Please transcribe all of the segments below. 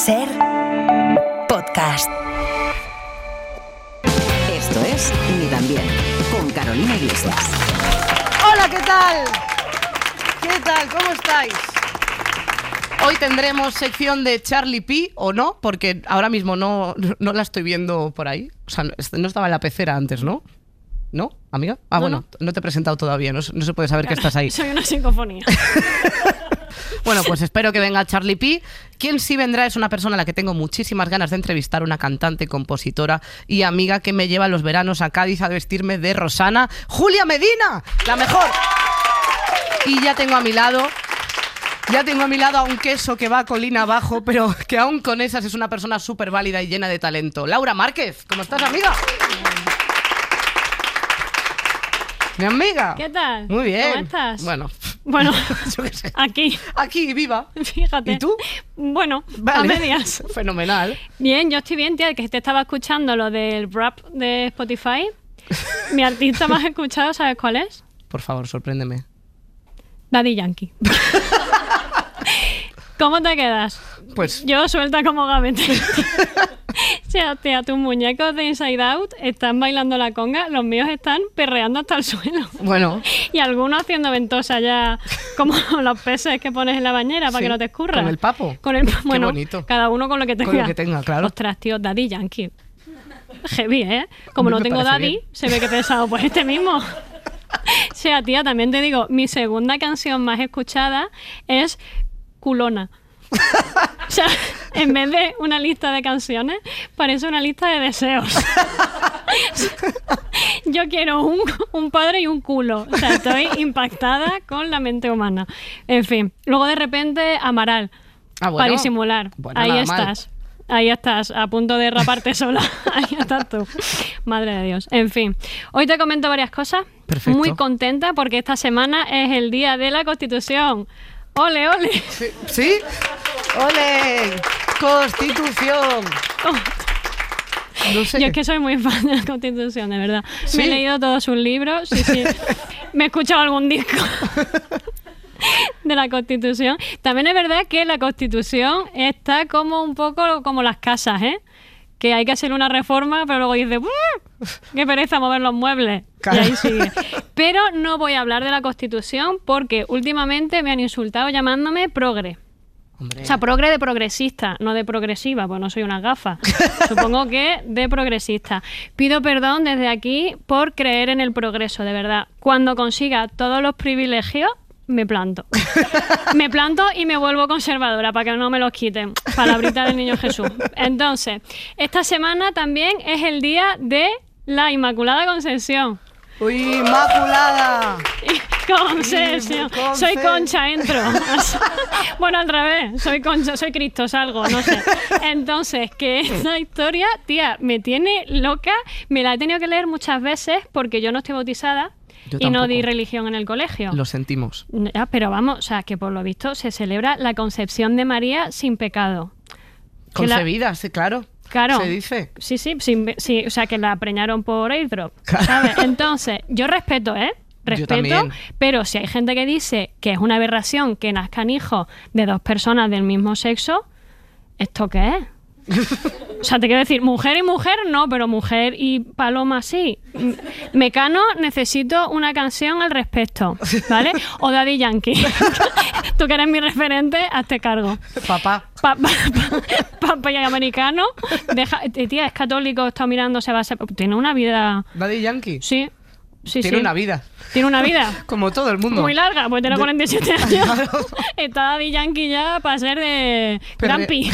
Ser podcast. Esto es Ni tan bien, con Carolina Iglesias. Hola, ¿qué tal? ¿Qué tal? ¿Cómo estáis? Hoy tendremos sección de Charlie P, ¿o no? Porque ahora mismo no la estoy viendo por ahí. O sea, no estaba en la pecera antes, ¿no? ¿No, amiga? Ah, no, bueno, no te he presentado todavía, no se puede saber que estás ahí. Soy una psicofonía. Bueno, pues espero que venga Charlie P. Quien sí vendrá es una persona a la que tengo muchísimas ganas de entrevistar, una cantante, compositora y amiga que me lleva los veranos a Cádiz a vestirme de Rosana, Julia Medina, la mejor. Y ya tengo a mi lado a un queso que va colina abajo, pero que aún con esas es una persona súper válida y llena de talento. Laura Márquez, ¿cómo estás, amiga? Mi amiga. ¿Qué tal? Muy bien. ¿Cómo estás? Bueno, yo qué sé. Aquí, viva. Fíjate. ¿Y tú? Bueno, vale. A medias. Fenomenal. Bien, yo estoy bien, tía, que te estaba escuchando lo del rap de Spotify. Mi artista más escuchado, ¿sabes cuál es? Por favor, sorpréndeme. Daddy Yankee. ¿Cómo te quedas? Pues... yo suelta como gavete. O sea, tía, tus muñecos de Inside Out están bailando la conga, los míos están perreando hasta el suelo. Bueno. Y algunos haciendo ventosa ya, como los peces que pones en la bañera para que no te escurra. ¿Con el papo? Bueno, qué bonito. Cada uno con lo que tenga. Con lo que tenga, claro. Ostras, tío, Daddy Yankee. Heavy, ¿eh? Como no tengo Daddy, bien. se ve que he pensado, pues este mismo. O sea, tía, también te digo, mi segunda canción más escuchada es Culona. O sea, en vez de una lista de canciones, parece una lista de deseos. Yo quiero un padre y un culo. O sea, estoy impactada con la mente humana. En fin, luego de repente Amaral, bueno, para disimular. Bueno, ahí estás. Ahí estás, a punto de raparte sola. Ahí estás tú. Madre de Dios. En fin, hoy te comento varias cosas. Perfecto. Muy contenta porque esta semana es el Día de la Constitución. ¡Ole, ole! ¿Sí? ¡Ole! ¡Constitución! No sé. Yo es que soy muy fan de la Constitución, de verdad. ¿Sí? Me he leído todos sus libros, sí. Me he escuchado algún disco de la Constitución. También es verdad que la Constitución está como un poco como las casas, ¿eh? Que hay que hacer una reforma, pero luego dices, ¡qué pereza mover los muebles! Claro. Y ahí sigue. Pero no voy a hablar de la Constitución porque últimamente me han insultado llamándome progre. Hombre. O sea, progre de progresista, no de progresiva, pues no soy una gafa. Supongo que de progresista. Pido perdón desde aquí por creer en el progreso, de verdad. Cuando consiga todos los privilegios, me planto. Me planto y me vuelvo conservadora para que no me los quiten. Palabrita del Niño Jesús. Entonces, esta semana también es el día de la Inmaculada Concepción. ¡Uy, Inmaculada! Concepción. Soy Concha, entro. Bueno, al revés. Soy Concha, soy Cristo, salgo, no sé. Entonces, que esta historia, tía, me tiene loca. Me la he tenido que leer muchas veces porque yo no estoy bautizada. Y no di religión en el colegio. Lo sentimos. Ya, pero vamos, o sea, que por lo visto se celebra la concepción de María sin pecado. Concebida, sí, claro. Claro. Se dice. Sí, o sea, que la preñaron por airdrop, ¿sabes? Entonces, yo respeto, Respeto, pero si hay gente que dice que es una aberración que nazcan hijos de dos personas del mismo sexo, ¿esto qué es? O sea, te quiero decir, mujer y mujer no, pero mujer y paloma sí. Mecano, necesito una canción al respecto, ¿vale? O Daddy Yankee. Tú que eres mi referente, hazte cargo. Papá. Papá y americano. Tía, es católico, está mirando, se va a ser... Tiene una vida... ¿Daddy Yankee? Sí. Tiene una vida. Tiene una vida. Como todo el mundo. Muy larga, pues tiene 47 años. Claro. Está Daddy Yankee ya para ser de Grampi.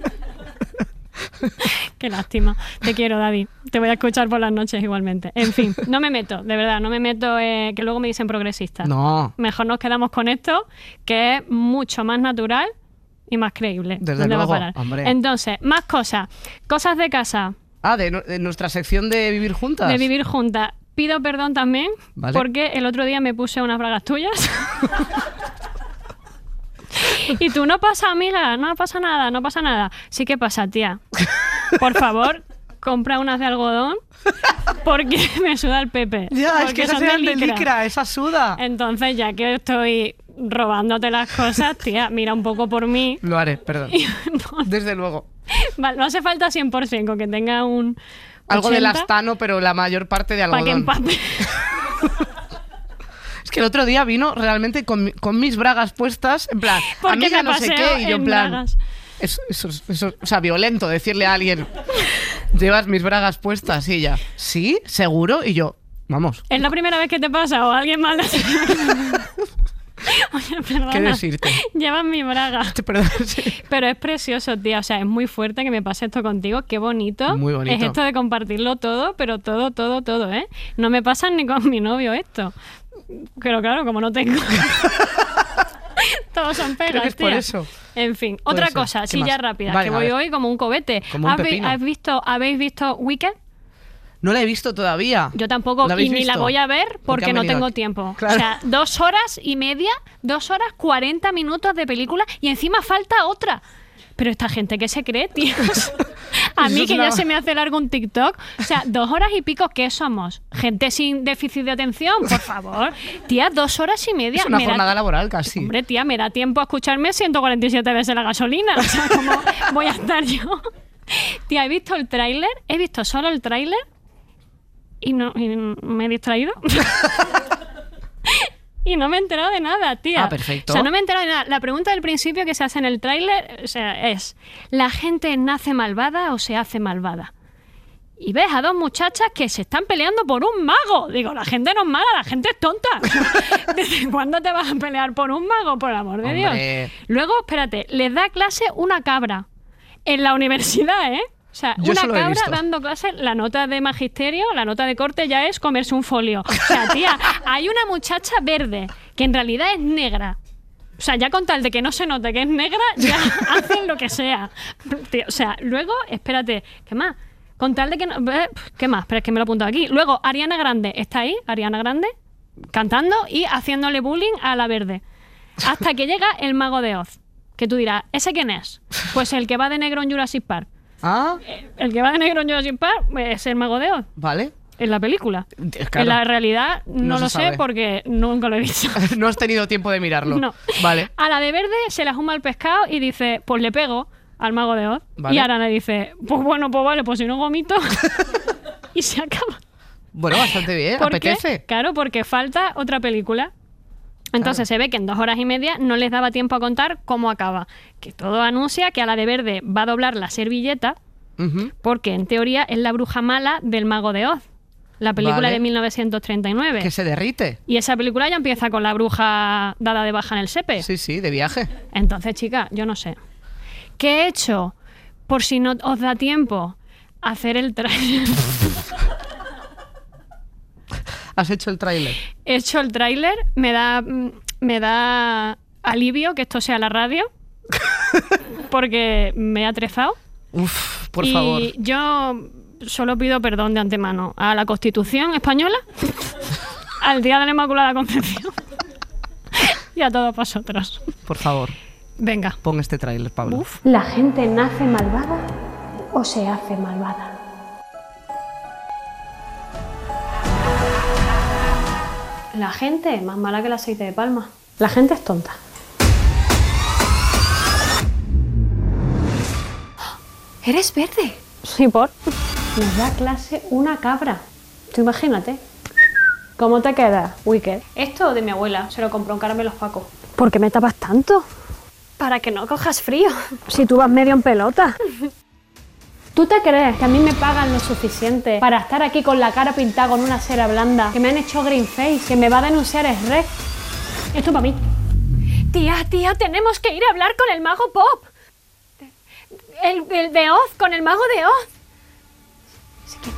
Qué lástima. Te quiero, David. Te voy a escuchar por las noches igualmente. En fin, no me meto, de verdad, no me meto, que luego me dicen progresista. No. Mejor nos quedamos con esto, que es mucho más natural y más creíble. Desde luego, va a parar? Hombre. Entonces, más cosas. Cosas de casa. Ah, de nuestra sección de vivir juntas. De vivir juntas. Pido perdón también, ¿vale? Porque el otro día me puse unas bragas tuyas. Y tú, no pasa, amiga, no pasa nada. Sí que pasa, tía. Por favor, compra unas de algodón porque me suda el pepe. Ya, es que esas eran de licra, esa suda. Entonces, ya que estoy robándote las cosas, tía, mira un poco por mí. Lo haré, perdón. No, Desde luego. vale, no hace falta 100% con que tenga un Algo de 80 lastano, pero la mayor parte de para que algodón. empape. Es que el otro día vino realmente con mis bragas puestas, en plan, Porque amiga me no sé paseo qué, y yo en en plan... bragas. Eso, o sea, violento decirle a alguien, llevas mis bragas puestas, y ella, ¿sí? ¿Seguro? Y yo, vamos, ¿Es la primera vez que te pasa o alguien más? Oye, perdona. ¿qué decirte? Llevas mi braga. Perdón, sí. Pero es precioso, tía. O sea, es muy fuerte que me pase esto contigo. Qué bonito. Muy bonito. Es esto de compartirlo todo, pero todo, ¿eh? No me pasa ni con mi novio esto. Pero claro, como no tengo... Todos son pegas, Creo que es por tía. eso. En fin, Puede otra ser. cosa, ¿Qué sí, más? ya rápida, Vale, que a voy ver. hoy como un cohete. Como un pepino. ¿Habéis visto Wicked? No la he visto todavía. Yo tampoco, ¿La y habéis ni la visto? voy a ver Porque porque han no venido tengo aquí. tiempo. Claro. O sea, 2 horas y media, 2 horas 40 minutos de película y encima falta otra. Pero esta gente, ¿qué se cree, tíos? A Eso mí es que una- ya se me hace largo un TikTok. O sea, 2 horas y pico, ¿qué somos? ¿Gente sin déficit de atención? Por favor. Tía, 2 horas y media. Es una me da- jornada laboral casi. Hombre, tía, me da tiempo a escucharme 147 veces la gasolina. O sea, ¿cómo voy a estar yo? Tía, he visto el tráiler, he visto solo el tráiler y me he distraído. Y no me he enterado de nada, tía. Ah, perfecto. O sea, no me he enterado de nada. La pregunta del principio que se hace en el tráiler, o sea, es: ¿la gente nace malvada o se hace malvada? Y ves a 2 muchachas que se están peleando por un mago. Digo, la gente no es mala, la gente es tonta. ¿Desde cuándo te vas a pelear por un mago, por el amor de Hombre. Dios? Luego, espérate, les da clase una cabra en la universidad, ¿eh? O sea, Yo una eso lo he cabra visto. dando clase, la nota de magisterio, la nota de corte ya es comerse un folio. O sea, tía, hay una muchacha verde que en realidad es negra. O sea, ya con tal de que no se note que es negra, ya hacen lo que sea. Tío, o sea, luego, espérate, ¿qué más? Con tal de que no... ¿Qué más? Pero es que me lo he apuntado aquí. Luego, Ariana Grande. ¿Está ahí? Ariana Grande. Cantando y haciéndole bullying a la verde. Hasta que llega el mago de Oz. Que tú dirás, ¿ese quién es? Pues el que va de negro en Jurassic Park. Ah, El que va de negro en Jurassic Park es el mago de Oz. vale. En la película. Claro. En la realidad no, No lo se sé sabe. porque nunca lo he visto. No has tenido tiempo de mirarlo. No. Vale. A la de verde se le ahuma el pescado y dice, pues le pego al mago de Oz. Vale. Y Arana dice, pues bueno, pues vale, pues si no vomito. Y se acaba. Bueno, bastante bien. ¿Por qué? Apetece. Claro, porque falta otra película. Entonces se ve que en 2 horas y media no les daba tiempo a contar cómo acaba. Que todo anuncia que a la de verde va a doblar la servilleta Ujú. porque en teoría es la bruja mala del mago de Oz. La película Vale. de 1939. Que se derrite. Y esa película ya empieza con la bruja dada de baja en el SEPE. Sí, sí, de viaje. Entonces, chica, yo no sé. ¿Qué he hecho? Por si no os da tiempo, hacer el tráiler. Has hecho el tráiler. He hecho el tráiler, me da alivio que esto sea la radio, porque me he atrezado. Uf, por y favor. yo solo pido perdón de antemano a la Constitución española, al Día de la Inmaculada Concepción y a todos vosotros. Por favor, Venga. pon este tráiler, Pablo. ¿La gente nace malvada o se hace malvada? La gente es más mala que el aceite de palma. La gente es tonta. ¿Eres verde? Sí, por. Nos da clase una cabra. Tú imagínate. ¿Cómo te queda, Wicked? Esto de mi abuela, se lo compró en Caramelos Paco. ¿Por qué me tapas tanto? Para que no cojas frío. Si tú vas medio en pelota. ¿Tú te crees que a mí me pagan lo suficiente para estar aquí con la cara pintada con una cera blanda? Que me han hecho green face, que me va a denunciar Shrek. Esto para mí. Tía, tenemos que ir a hablar con el mago Pop. El de Oz, con el mago de Oz. ¿Sí quién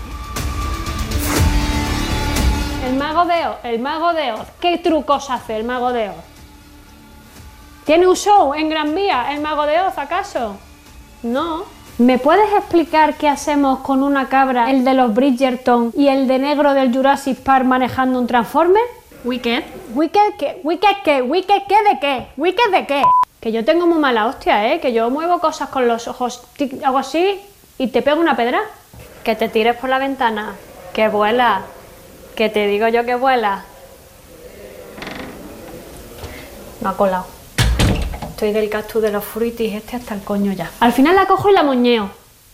es? El mago de Oz. ¿Qué trucos hace el mago de Oz? ¿Tiene un show en Gran Vía, el mago de Oz, acaso? No. ¿Me puedes explicar qué hacemos con una cabra, el de los Bridgerton y el de negro del Jurassic Park manejando un Transformer? Wicked. ¿Wicked qué? ¿Wicked qué? ¿Wicked qué de qué? ¿Wicked de qué? Que yo tengo muy mala hostia, que yo muevo cosas con los ojos, hago así y te pego una pedra. Que te tires por la ventana, que vuela, que te digo yo que vuela. No ha colado. Estoy del cactus de los fruitis hasta el coño ya. Al final la cojo y la moñeo.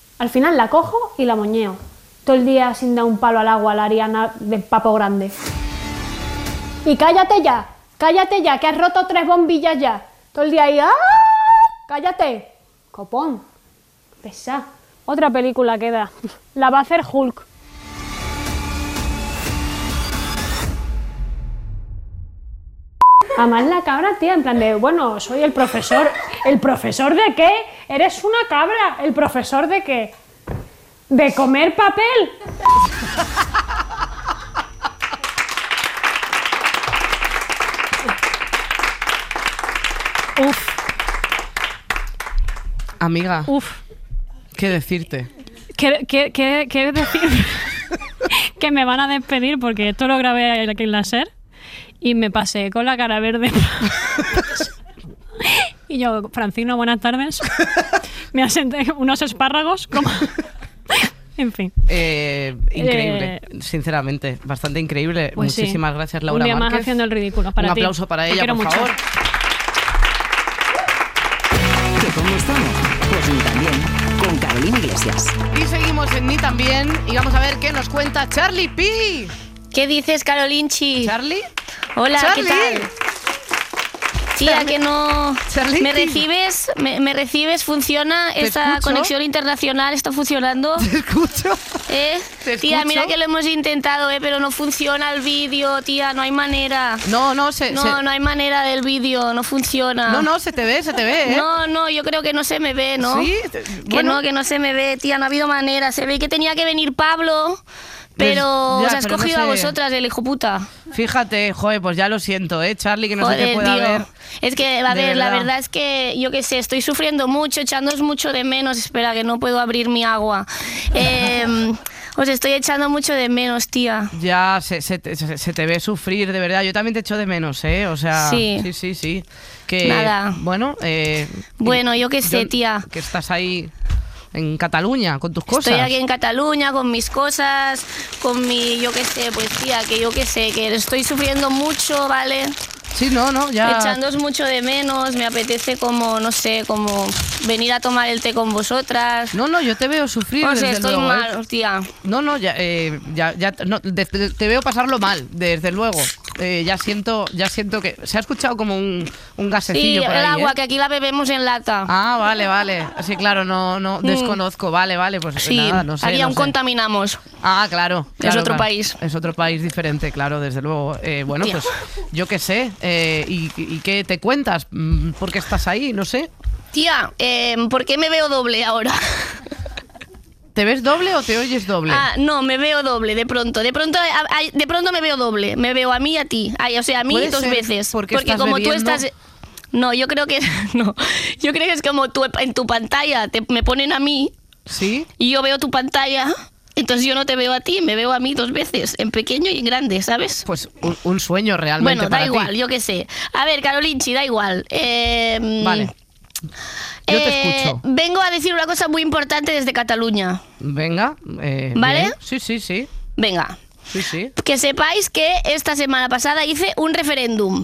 Todo el día sin dar un palo al agua a la Ariana de papo grande. Y cállate ya, que has roto 3 bombillas ya. Todo el día ahí, ¡ah! ¡Cállate! Copón. Pesa. Otra película queda. La va a hacer Hulk. Además la cabra, tía, en plan de, bueno, soy el profesor. ¿El profesor de qué? Eres una cabra. ¿El profesor de qué? ¿De comer papel? Uf. Amiga, Uf. ¿qué decirte? ¿Qué decir? Que me van a despedir porque esto lo grabé aquí en la SER y me pasé con la cara verde. Y yo, Francino, buenas tardes. Me asenté unos espárragos como... En fin. Increíble, sinceramente, bastante increíble. Pues Muchísimas sí. gracias, Laura Un día Márquez. más haciendo el ridículo para Un ti. aplauso para Te ella, quiero por mucho. favor. ¿Que cómo estamos? Pues ni tan bien, con Carolina Iglesias. Y seguimos en Ni También y vamos a ver qué nos cuenta Charlie P. ¿Qué dices, Carolinchi? ¿Charlie? Hola, Charlie. ¿qué tal? Tía, que no... Charlie. ¿Me recibes? ¿Me recibes? ¿Funciona? Te ¿Esta escucho. conexión internacional está funcionando? Te escucho. Te Tía, escucho. mira que lo hemos intentado, pero no funciona el vídeo, tía, no hay manera. No No hay manera del vídeo, no funciona. se te ve, ¿eh? No, yo creo que no se me ve, ¿no? Sí, Que no se me ve, tía, no ha habido manera. Se ve que tenía que venir Pablo, pero Ya, os ha pero no escogido a sé. vosotras, el hijo puta. Fíjate, joder, pues ya lo siento, Charlie, que no sé qué Joder, pueda tío. haber. Es que, a De ver, la verdad. verdad es que, yo qué sé, estoy sufriendo mucho, echándoos mucho de menos. Espera, que no puedo abrir mi agua. Os estoy echando mucho de menos, tía. Ya se te ve sufrir, de verdad. Yo también te echo de menos, ¿eh? O sea, Sí. sí. Que, Nada. Bueno, Bueno, yo qué sé, tía. Que estás ahí en Cataluña con tus cosas. Estoy aquí en Cataluña con mis cosas, con mi, yo qué sé, pues tía, que yo qué sé, que estoy sufriendo mucho, ¿vale? Sí, no, ya. Echándoos mucho de menos, me apetece como, no sé, como venir a tomar el té con vosotras. No, yo te veo sufrir. O sea, desde estoy luego, mal, tía. No, ya, no, te veo pasarlo mal, desde luego. Ya siento que se ha escuchado como un Sí, gasecillo por el ahí, agua, ¿eh? que aquí la bebemos en lata. Ah, vale. Sí, claro, no desconozco. Vale, pues Sí, nada, no sé. aquí no aún sé. contaminamos. Ah, claro. Es otro claro. país. Es otro país diferente, claro, desde luego. Bueno, Tía. pues yo qué sé. ¿Y qué te cuentas? ¿Por qué estás ahí? No sé. Tía, ¿por qué me veo doble ahora? ¿Te ves doble o te oyes doble? Ah, no, me veo doble de pronto. De pronto me veo doble. Me veo a mí y a ti. Ay, o sea, a mí Puede 2 ser veces. porque estás como bebiendo. tú estás... No, yo creo que no. Yo creo que es como tú en tu pantalla me ponen a mí ¿Sí? y yo veo tu pantalla. Entonces yo no te veo a ti, me veo a mí 2 veces, en pequeño y en grande, ¿sabes? Pues un sueño realmente Bueno, para da ti. igual, yo qué sé. A ver, Carolinchi, da igual. Vale. Yo te escucho. Vengo a decir una cosa muy importante desde Cataluña. Venga. ¿Vale? Bien. Sí. Venga. Sí. Que sepáis que esta semana pasada hice un referéndum,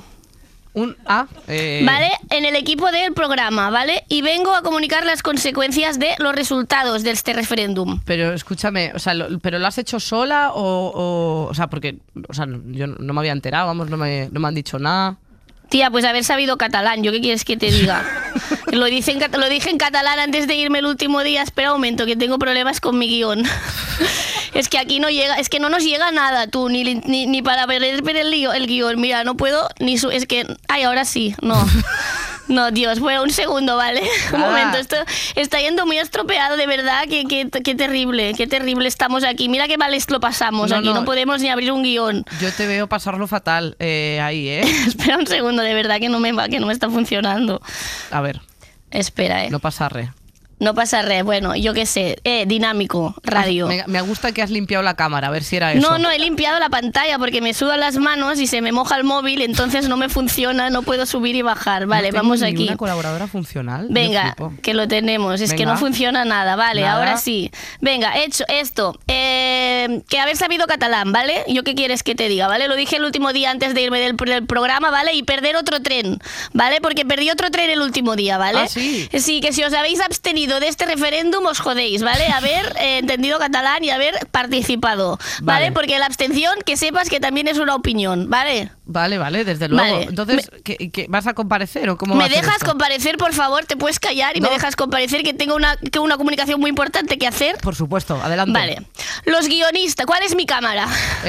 ¿vale? En el equipo del programa, ¿vale? Y vengo a comunicar las consecuencias de los resultados de este referéndum. Pero escúchame, o sea, ¿pero lo has hecho sola o sea, porque, o sea, yo no me había enterado, vamos, no me han dicho nada. Tía, pues haber sabido catalán, ¿yo qué quieres que te diga? Lo dije en catalán antes de irme el último día. Espera un momento, que tengo problemas con mi guión. Es que aquí no llega, es que no nos llega nada, tú, ni para ver el guión. Mira, no puedo, es que, ay, ahora sí, no. No, Dios, bueno, un segundo, ¿vale? Un momento, esto está yendo muy estropeado, de verdad, qué terrible estamos aquí. Mira qué mal lo pasamos aquí, no podemos ni abrir un guión. Yo te veo pasarlo fatal ahí, ¿eh? Espera un segundo, de verdad que no me está funcionando. A ver, Espera, no pasa re. No pasa res. Bueno, yo qué sé. Dinámico, radio. Me gusta que has limpiado la cámara, a ver si era eso. No, he limpiado la pantalla porque me sudan las manos y se me moja el móvil, entonces no me funciona, no puedo subir y bajar. Vale, no tengo vamos ni aquí. una colaboradora funcional. Venga, que lo tenemos. Es que no funciona nada. Vale, nada. Ahora sí. Venga, hecho esto. Que haber sabido catalán, ¿vale? ¿Yo qué quieres que te diga, vale? Lo dije el último día antes de irme del programa, ¿vale? Y perder otro tren, ¿vale? Porque perdí otro tren el último día, ¿vale? Ah, sí. Sí, que si os habéis abstenido de este referéndum os jodéis, ¿vale? Haber entendido catalán y haber participado, ¿vale? Porque la abstención, que sepas que también es una opinión, ¿vale? Vale, desde luego. Vale. Entonces, ¿qué vas a comparecer o cómo va ¿Me a ser dejas esto? comparecer, por favor? ¿Te puedes callar y No. me dejas comparecer que tengo una comunicación muy importante que hacer? Por supuesto, adelante. Vale. Los guionistas, ¿cuál es mi cámara?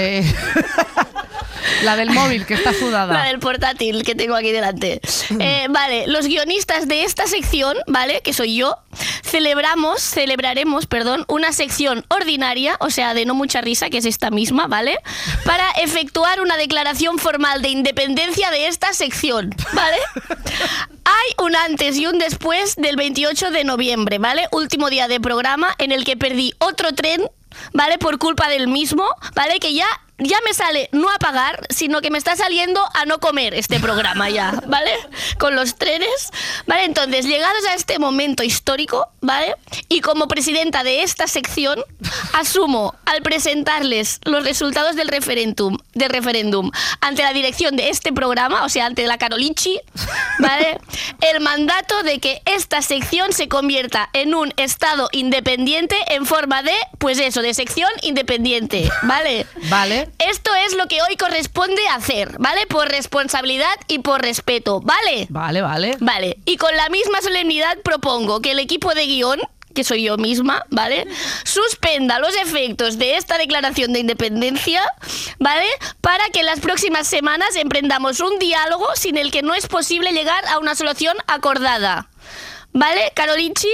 La del móvil, que está sudada. La del portátil que tengo aquí delante. Vale, los guionistas de esta sección, ¿vale? Que soy yo, celebraremos, una sección ordinaria, o sea, de no mucha risa, que es esta misma, ¿vale? Para efectuar una declaración formal de independencia de esta sección, ¿vale? Hay un antes y un después del 28 de noviembre, ¿vale? Último día de programa en el que perdí otro tren, ¿vale? Por culpa del mismo, ¿vale? Que ya me sale no a pagar, sino que me está saliendo a no comer este programa ya, ¿vale? Con los trenes, ¿vale? Entonces, llegados a este momento histórico, ¿vale? Y como presidenta de esta sección, asumo al presentarles los resultados del referéndum ante la dirección de este programa, o sea, ante la Carolinchi, ¿vale? El mandato de que esta sección se convierta en un estado independiente en forma de, pues eso, de sección independiente, ¿vale? Vale. Esto es lo que hoy corresponde hacer, ¿vale? Por responsabilidad y por respeto, ¿vale? Vale. Vale, y con la misma solemnidad propongo que el equipo de guión, que soy yo misma, ¿vale? Suspenda los efectos de esta declaración de independencia, ¿vale? Para que en las próximas semanas emprendamos un diálogo sin el que no es posible llegar a una solución acordada. ¿Vale, Carolinchi?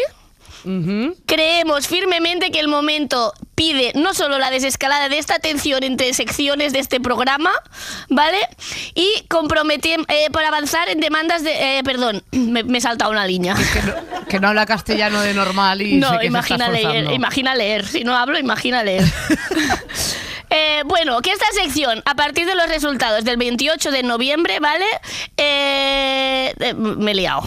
Creemos firmemente que el momento pide no solo la desescalada de esta tensión entre secciones de este programa, ¿vale? Y comprometemos para avanzar en demandas de... perdón, me he saltado una línea. Que no habla castellano de normal y No, sé que imagina se está esforzando. imagina leer. Si no hablo, imagina leer. Bueno, que esta sección, a partir de los resultados del 28 de noviembre, ¿vale? Me he liado.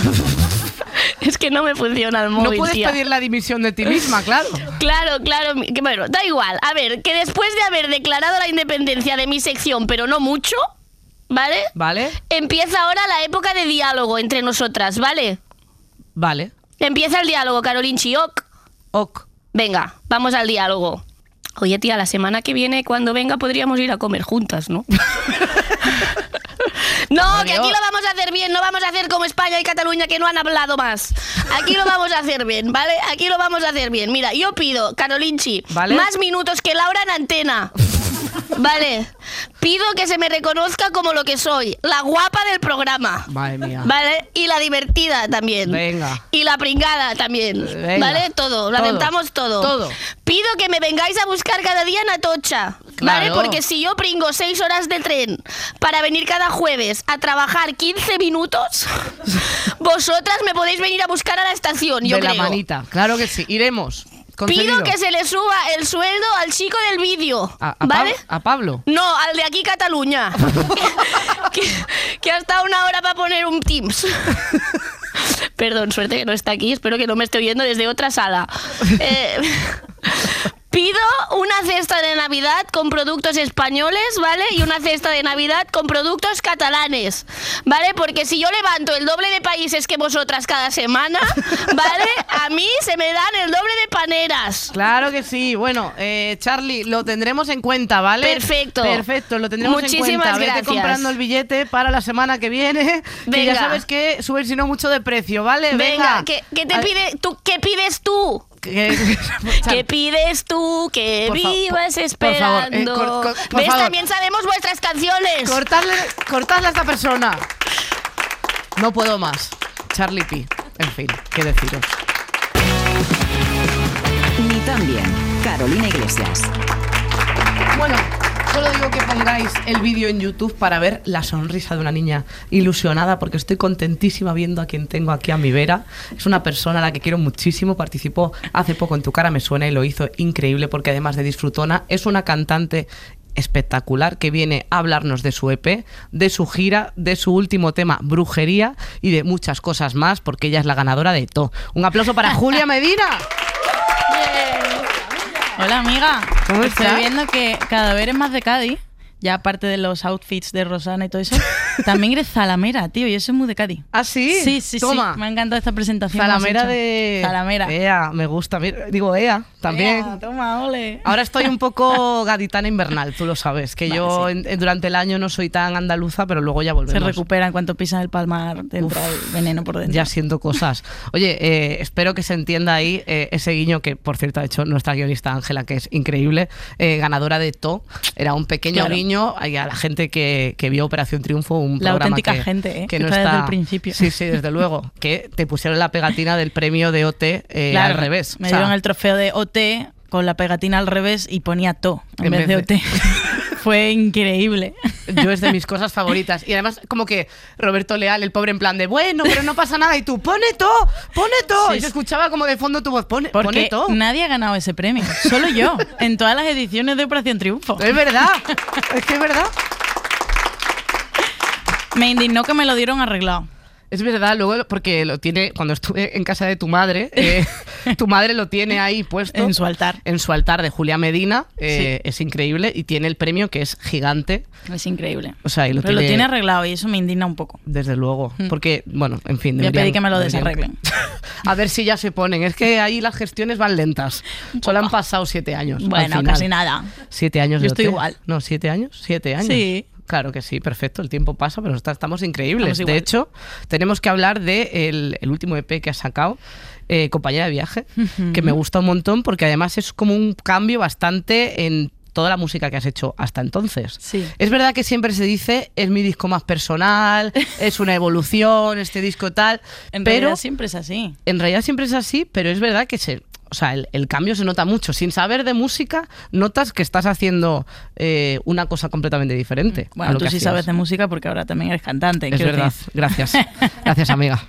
Es que no me funciona el móvil, No puedes tía. pedir la dimisión de ti misma, claro. Claro, que bueno, da igual. A ver, que después de haber declarado la independencia de mi sección, pero no mucho, ¿vale? Vale. Empieza ahora la época de diálogo entre nosotras, ¿vale? Vale. Empieza el diálogo, Carolinchi, Ok. Venga, vamos al diálogo. Oye, tía, la semana que viene, cuando venga, podríamos ir a comer juntas, ¿no? No, Adiós. que aquí lo vamos a hacer bien, no vamos a hacer como España y Cataluña que no han hablado más. Aquí lo vamos a hacer bien, ¿vale? Aquí lo vamos a hacer bien. Mira, yo pido, Carolinchi, ¿Vale? más minutos que Laura en antena. Vale. Pido que se me reconozca como lo que soy, la guapa del programa. Madre mía. ¿Vale? Y la divertida también. Venga. Y la pringada también. Venga. ¿Vale? Todo. Lo Todo. aceptamos todo. Todo. Pido que me vengáis a buscar cada día en Atocha. ¿Vale? Claro. Porque si yo pringo 6 horas de tren para venir cada jueves a trabajar 15 minutos, vosotras me podéis venir a buscar a la estación, yo de creo. la manita. Claro que sí. Iremos. Pido Conseguido. que se le suba el sueldo al chico del vídeo. A ¿Vale? a Pablo. No, al de aquí Cataluña. que ha estado una hora para poner un Teams. Perdón, suerte que no está aquí. Espero que no me esté oyendo desde otra sala. Pido una cesta de Navidad con productos españoles, ¿vale? Y una cesta de Navidad con productos catalanes, ¿vale? Porque si yo levanto el doble de países que vosotras cada semana, ¿vale? A mí se me dan el doble de paneras. Claro que sí. Bueno, Charlie, lo tendremos en cuenta, ¿vale? Perfecto. Lo tendremos en Muchísimas cuenta. Vete gracias. comprando el billete para la semana que viene. Que Venga. ya sabes que suben si no mucho de precio, ¿vale? Venga, ¿qué pides tú? ¿Qué pides tú? Que Por fa- vivas por favor, esperando. por ¿Ves? favor. También sabemos vuestras canciones. Cortadle a esta persona. No puedo más. Charlie P. En fin, qué deciros. Ni tan bien. Carolina Iglesias. Bueno, Solo digo que pongáis el vídeo en YouTube para ver la sonrisa de una niña ilusionada, porque estoy contentísima viendo a quien tengo aquí a mi vera. Es una persona a la que quiero muchísimo, participó hace poco en Tu cara me suena y lo hizo increíble, porque además de disfrutona, es una cantante espectacular que viene a hablarnos de su EP, de su gira, de su último tema Brujería y de muchas cosas más, porque ella es la ganadora de todo. Un aplauso para Julia Medina. Hola, amiga. ¿Cómo Estoy estás? viendo que cada vez eres más de Cádiz, ya aparte de los outfits de Rosana y todo eso. También eres zalamera, tío, y eso es muy de Cádiz. ¿Ah, sí? Sí, sí, Toma. sí. Me ha encantado esta presentación. que Zalamera has hecho. de... Zalamera. Ea, me gusta. Digo, Ea, también. Ea, toma, ole. Ahora estoy un poco gaditana invernal, tú lo sabes, que Vale, yo sí. durante el año no soy tan andaluza, pero luego ya volvemos. Se recupera en cuanto pisas el palmar, te entra el veneno por dentro. Ya siento cosas. Oye, espero que se entienda ahí ese guiño que, por cierto, ha hecho nuestra guionista Ángela, que es increíble, ganadora de To. Era un pequeño Claro. guiño a la gente que vio Operación Triunfo, un La programa auténtica que, gente, que que no está está desde el principio. Sí, sí, desde luego. Que te pusieron la pegatina del premio de OT Claro, al revés. Me O sea, dieron el trofeo de OT con la pegatina al revés y ponía To en vez de OT. Fue increíble. Yo es de mis cosas favoritas. Y además, como que Roberto Leal, el pobre, en plan de bueno, pero no pasa nada. Y tú, pone todo. Sí, Y se escuchaba como de fondo tu voz, pone Porque todo. nadie ha ganado ese premio, solo yo, en todas las ediciones de Operación Triunfo. Es verdad. Es que es verdad. Me indignó que me lo dieron arreglado. Es verdad, luego, porque lo tiene, cuando estuve en casa de tu madre lo tiene ahí puesto. En su altar. En su altar de Julia Medina. Sí. Es increíble. Y tiene el premio que es gigante. Es increíble. O sea, y Pero lo tiene arreglado y eso me indigna un poco. Desde luego. Porque, bueno, en fin. Voy a pedir que me lo deberían- desarreglen. A ver si ya se ponen. Es que ahí las gestiones van lentas. Solo han pasado 7 años. al Bueno, final. casi nada. 7 años Yo de estoy OT. igual. No, 7 años. 7 años. Sí. Claro que sí, perfecto. El tiempo pasa, pero estamos increíbles. Estamos igual. De hecho, tenemos que hablar de el último EP que has sacado, Compañera de Viaje, que me gusta un montón porque además es como un cambio bastante en toda la música que has hecho hasta entonces. Sí. Es verdad que siempre se dice, es mi disco más personal, es una evolución, este disco tal, En pero realidad siempre es así. en realidad siempre es así, pero es verdad que o sea, el cambio se nota mucho. Sin saber de música, notas que estás haciendo una cosa completamente diferente. a Bueno, lo tú que sí hacías. sabes de música porque ahora también eres cantante. Es quiero verdad, decir. gracias. Gracias, amiga.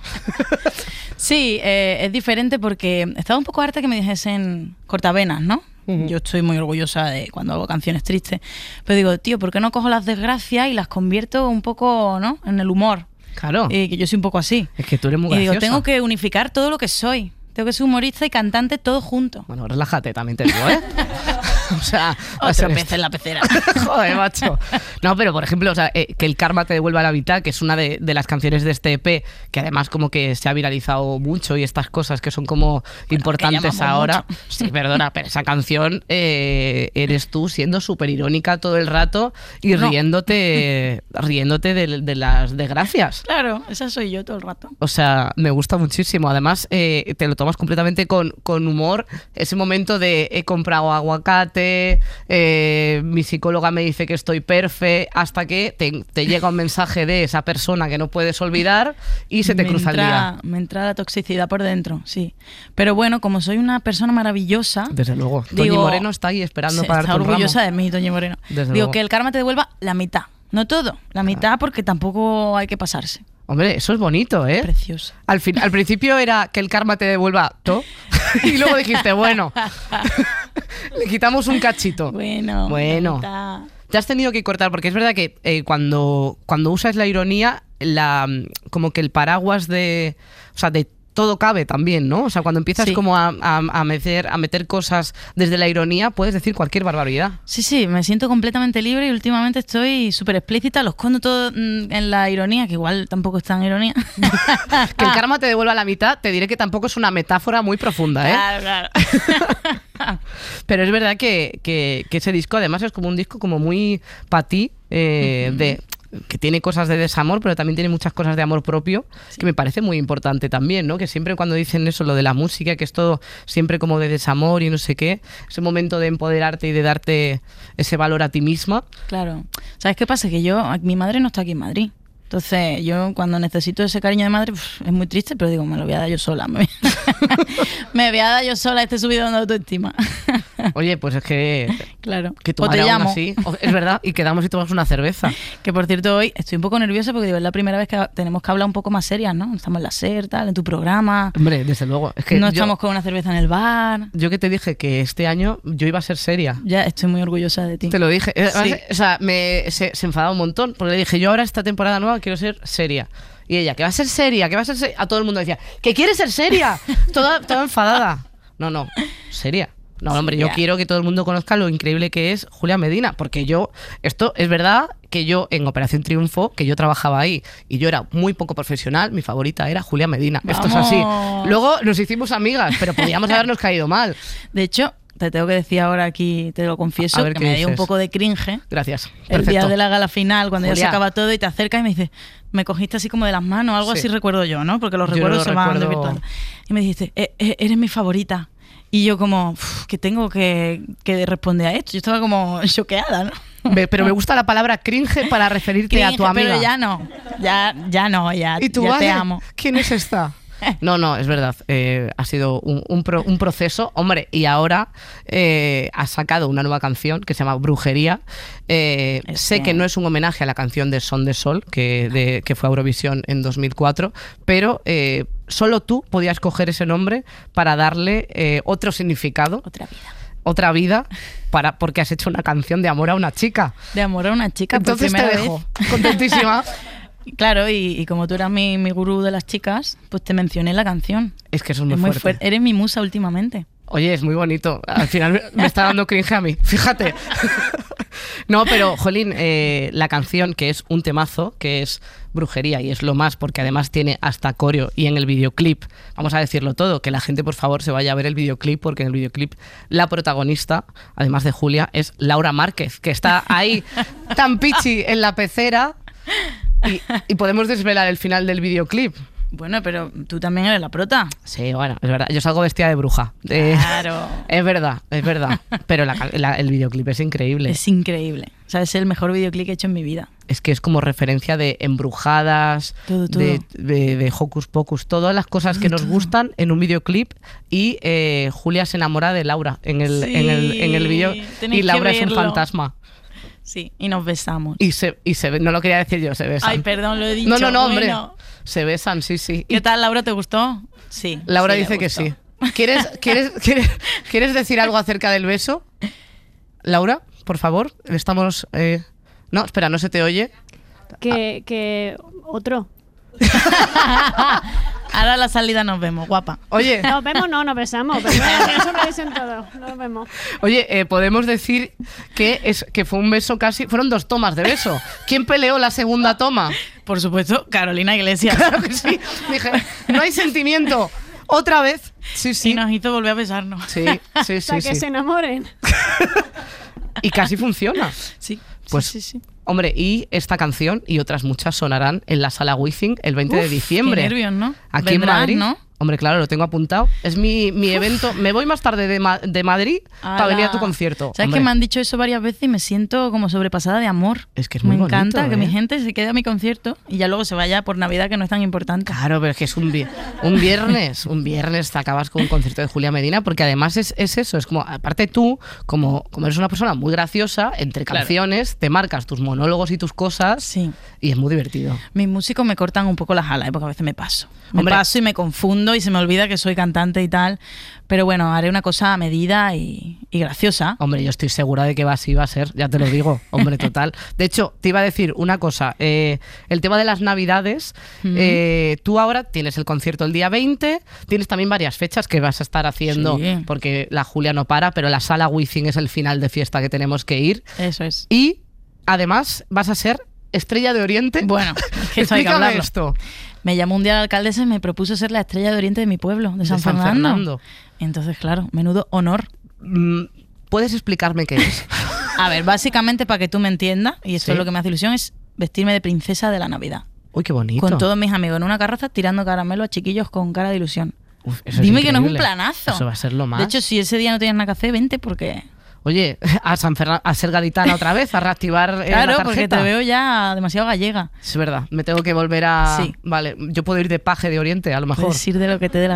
Sí, es diferente porque estaba un poco harta que me dijesen cortavenas, ¿no? Yo estoy muy orgullosa de cuando hago canciones tristes. Pero digo, tío, ¿por qué no cojo las desgracias y las convierto un poco, ¿no?, en el humor? Claro. Que yo soy un poco así. Es que tú eres muy Y digo, graciosa. tengo que unificar todo lo que soy. Tengo que ser humorista y cantante todo junto. Bueno, relájate, también te digo, ¿eh? O sea, va a ser Otro pez esto. en la pecera. Joder, macho. No, pero por ejemplo, o sea, que el karma te devuelva la mitad, que es una de las canciones de este EP, que además como que se ha viralizado mucho y estas cosas que son como importantes llamamos ahora. mucho. Sí, perdona, pero esa canción eres tú siendo súper irónica todo el rato y No. riéndote de las desgracias. Claro, esa soy yo todo el rato. O sea, me gusta muchísimo. Además, te lo tomas completamente con humor. Ese momento de he comprado aguacate, mi psicóloga me dice que estoy perfe, hasta que te llega un mensaje de esa persona que no puedes olvidar y se te Me cruza el día. Me entra la toxicidad por dentro, sí. Pero bueno, como soy una persona maravillosa... Desde luego. Toñi digo, Moreno está ahí esperando se para está darte un orgullosa ramo. de mí, Toñi Moreno. Desde Digo, luego. que el karma te devuelva la mitad. No todo, la mitad porque tampoco hay que pasarse. Hombre, eso es bonito, ¿eh? Precioso. Al principio era que el karma te devuelva todo y luego dijiste, bueno, le quitamos un cachito. Bueno. Bueno. la mitad. Te has tenido que cortar, porque es verdad que cuando usas la ironía, como que el paraguas de todo cabe también, ¿no? O sea, cuando empiezas Sí. como a meter cosas desde la ironía, puedes decir cualquier barbaridad. Sí, me siento completamente libre y últimamente estoy súper explícita, lo escondo todo en la ironía, que igual tampoco es tan ironía. Que el karma te devuelva la mitad, te diré que tampoco es una metáfora muy profunda, ¿eh? Claro. Pero es verdad que ese disco además es como un disco como muy para ti, que tiene cosas de desamor, pero también tiene muchas cosas de amor propio, que me parece muy importante también, ¿no? Que siempre cuando dicen eso, lo de la música, que es todo siempre como de desamor y no sé qué, ese momento de empoderarte y de darte ese valor a ti misma. Claro. ¿Sabes qué pasa? Que mi madre no está aquí en Madrid. Entonces, yo cuando necesito ese cariño de madre, es muy triste, pero digo, me lo voy a dar yo sola. Me voy a dar yo sola este subidón de autoestima. Oye, pues es que Claro. Que tu O te madre aún llamo. así, es verdad, y quedamos y tomamos una cerveza. Que por cierto, hoy estoy un poco nerviosa porque digo, es la primera vez que tenemos que hablar un poco más serias, ¿no? Estamos en la SER, tal, en tu programa. Hombre, desde luego. Es que No yo, estamos con una cerveza en el bar. yo que te dije que este año yo iba a ser seria. Ya estoy muy orgullosa de ti. Te lo dije. Sí. O sea, se enfadaba un montón porque le dije, yo ahora esta temporada nueva quiero ser seria. Y ella, que va a ser seria, que va a ser seria. A todo el mundo decía, que quiere ser seria. toda enfadada. No, seria. No, hombre, yo Seria. quiero que todo el mundo conozca lo increíble que es Julia Medina, porque esto es verdad que yo en Operación Triunfo, que yo trabajaba ahí y yo era muy poco profesional, mi favorita era Julia Medina. Esto es así. ¡Vamos! Luego nos hicimos amigas, pero podíamos habernos caído mal. De hecho, te tengo que decir ahora aquí, te lo confieso, A ver que qué me dio un dices. poco de cringe. Gracias. El día Perfecto. de la gala final, cuando ya se Julia. acaba todo y te acercas y me dices, me cogiste así como de las manos, algo Sí. así recuerdo yo, ¿no? Porque los Yo recuerdos lo se van recuerdo. desvirtuando. Y me dijiste, eres mi favorita. Y yo como, que tengo que responder a esto. Yo estaba como choqueada, ¿no? Pero me gusta la palabra cringe para referirte a tu Cringe, amiga. pero ya no, ya ¿Y tú, ya te vale? amo. ¿Quién es esta? No, es verdad. Ha sido un proceso. Hombre, y ahora ha sacado una nueva canción que se llama Brujería. Sé que no es un homenaje a la canción de Son de Sol, que fue a Eurovisión en 2004, pero solo tú podías coger ese nombre para darle otro significado, otra vida, porque has hecho una canción de amor a una chica. De amor a una chica Entonces por te primera dejo vez. contentísima. Claro, y como tú eras mi gurú de las chicas, pues te mencioné la canción. Es que eso es muy, Es muy fuerte. fuerte. Eres mi musa últimamente. Oye, es muy bonito. Al final me está dando cringe a mí, fíjate. No, pero, jolín, la canción, que es un temazo, que es Brujería, y es lo más, porque además tiene hasta coreo, y en el videoclip, vamos a decirlo todo, que la gente, por favor, se vaya a ver el videoclip, porque en el videoclip la protagonista, además de Julia, es Laura Márquez, que está ahí tan pichi en la pecera, y podemos desvelar el final del videoclip. Bueno, pero tú también eres la prota. Sí, bueno, es verdad. Yo salgo vestida de bruja. Claro. Es verdad. Pero el videoclip es increíble. Es increíble. O sea, es el mejor videoclip que he hecho en mi vida. Es que es como referencia de embrujadas, Todo. de hocus pocus, todas las cosas que nos gustan en un videoclip. Y Julia se enamora de Laura en el vídeo. Tenéis Y Laura que es un verlo. fantasma. Sí, y nos besamos. Y se ve, no lo quería decir yo, se besan. Ay, perdón, lo he dicho. No, hombre. Bueno. Se besan, sí. ¿Qué tal, Laura? ¿Te gustó? Sí. Laura sí, le dice que gustó. sí. ¿Quieres decir algo acerca del beso? Laura, por favor. Estamos... No, espera, no se te oye. Que otro. Ahora a la salida nos vemos, guapa. Oye, Nos vemos, no, nos besamos. Pero eso me dicen todos. Nos vemos. podemos decir que fue un beso casi... Fueron 2 tomas de beso. ¿Quién peleó la segunda toma? Por supuesto, Carolina Iglesias. Claro que sí. Dije, no hay sentimiento. Otra vez. Sí. Y nos hizo volver a besarnos. Sí. Para que se enamoren. Y casi funciona. Sí. Pues, sí. Hombre, y esta canción y otras muchas sonarán en la Sala Wizzing el 20 de Uf, diciembre. qué nervios, ¿no? Aquí Vendrás, en Madrid. ¿no? Hombre, claro, lo tengo apuntado. Es mi evento. Me voy más tarde de Madrid para venir a tu concierto. ¿Sabes Hombre, que me han dicho eso varias veces y me siento como sobrepasada de amor? Es que es muy Me encanta bonito, que ¿eh? mi gente se quede a mi concierto y ya luego se vaya por Navidad, que no es tan importante. Claro, pero es que es un viernes. Un viernes te acabas con un concierto de Julia Medina, porque además es eso. Es como, aparte tú, como eres una persona muy graciosa, entre Claro. canciones, te marcas tus monólogos y tus cosas. Sí. Y es muy divertido. Mis músicos me cortan un poco las alas, porque a veces me paso. Me Hombre. paso y me confundo y se me olvida que soy cantante y tal. Pero bueno, haré una cosa a medida y graciosa. Hombre, yo estoy segura de que así va a ser, ya te lo digo, hombre, total. De hecho, te iba a decir una cosa, el tema de las Navidades, tú ahora tienes el concierto el día 20, tienes también varias fechas que vas a estar haciendo, Sí. porque la Julia no para, pero la Sala Wizzing es el final de fiesta que tenemos que ir. Eso es. Y además vas a ser Estrella de Oriente. Bueno, es que esto hay que Explícame hablarlo. esto. Me llamó un día la alcaldesa y me propuso ser la estrella de Oriente de mi pueblo, de San Fernando. Entonces, claro, menudo honor. ¿Puedes explicarme qué es? A ver, básicamente para que tú me entiendas, y esto Sí. es lo que me hace ilusión, es vestirme de princesa de la Navidad. Uy, qué bonito. Con todos mis amigos en una carroza tirando caramelo a chiquillos con cara de ilusión. Uf, eso es Dime que no es un increíble. planazo. Eso va a ser lo más. De hecho, si ese día no tienes nada que hacer, vente porque... Oye, a San Fernando, a ser gaditana otra vez, a reactivar la Claro, tarjeta. porque te veo ya demasiado gallega. Es verdad, me tengo que volver a... Sí. Vale, yo puedo ir de paje de Oriente, a lo mejor. Puedes ir de lo que te dé la gana.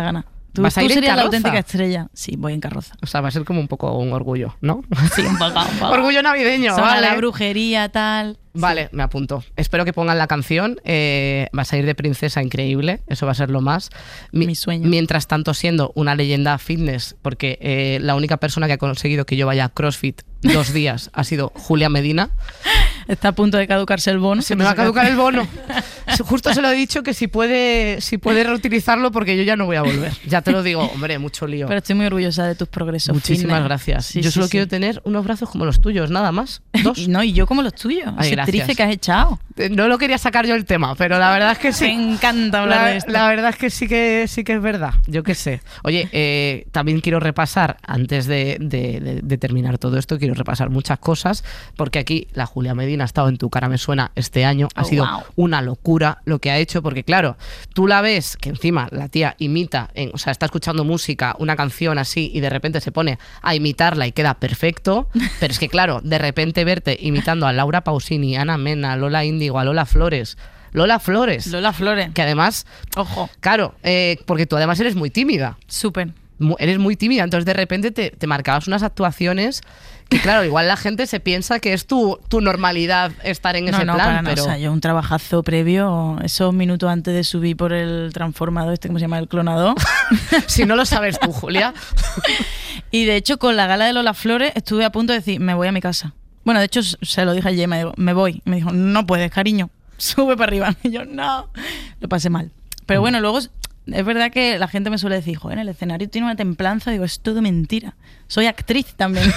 Tú ¿Vas a ir en serías la carroza? auténtica estrella. Sí, voy en carroza. O sea, va a ser como un poco un orgullo, ¿no? Sí, un poco. Orgullo navideño, Zona vale. la brujería, tal. Vale, me apunto. Espero que pongan la canción. Vas a ir de princesa increíble. Eso va a ser lo más. Mi sueño. Mientras tanto, siendo una leyenda fitness, porque la única persona que ha conseguido que yo vaya a CrossFit 2 días ha sido Julia Medina. Está a punto de caducarse el bono. Se me va a caducar el bono. Justo se lo he dicho que si puede reutilizarlo porque yo ya no voy a volver. Ya te lo digo, hombre, mucho lío. Pero estoy muy orgullosa de tus progresos. Muchísimas fitness. gracias. Sí, Yo sí, solo sí. quiero tener unos brazos como los tuyos, nada más. 2. Y yo como los tuyos. Ay, Ese gracias. tríceps que has echado. No lo quería sacar yo el tema, pero la verdad es que sí. Me encanta hablar de esto. La verdad es que sí que es verdad. Yo qué sé. Oye, también quiero repasar, antes de terminar todo esto, quiero repasar muchas cosas, porque aquí la Julia Medina ha estado en Tu cara me suena este año. Ha sido wow. una locura lo que ha hecho, porque claro, tú la ves que encima la tía imita, o sea, está escuchando música, una canción así, y de repente se pone a imitarla y queda perfecto, pero es que claro, de repente verte imitando a Laura Pausini, Ana Mena, Lola Índigo, a Lola Flores, Lola Flores. que además, Ojo. claro, porque tú además eres muy tímida. Súper. Eres muy tímida, entonces de repente te marcabas unas actuaciones que claro, igual la gente se piensa que es tu normalidad estar en ese plan, para pero... nada. O sea, yo un trabajazo previo, esos minutos antes de subir por el transformador, ¿cómo se llama? El clonador. Si no lo sabes tú, Julia. Y de hecho, con la gala de Lola Flores estuve a punto de decir, me voy a mi casa. Bueno, de hecho, se lo dije a Gemma, digo, me voy. Me dijo, no puedes, cariño, sube para arriba. Y yo, no, lo pasé mal. Pero bueno, luego... Es verdad que la gente me suele decir, joder, en el escenario tiene una templanza. Digo, es todo mentira. Soy actriz también.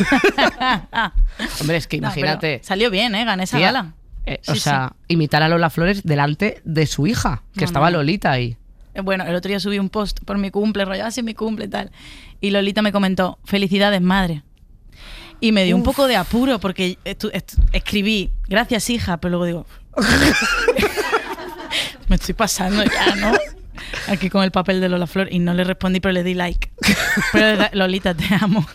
Hombre, es que No, imagínate... pero salió bien, ¿eh? Gané esa tía, gala. o Sí, sea, imitar a Lola Flores delante de su hija, que No, estaba no. Lolita ahí. Bueno, el otro día subí un post por mi cumple, rollo, así mi cumple y tal. Y Lolita me comentó, felicidades, madre. Y me dio un poco de apuro porque escribí, gracias, hija, pero luego digo, me estoy pasando ya, ¿no? Aquí con el papel de Lola Flor y no le respondí, pero le di like. Pero Lolita, te amo.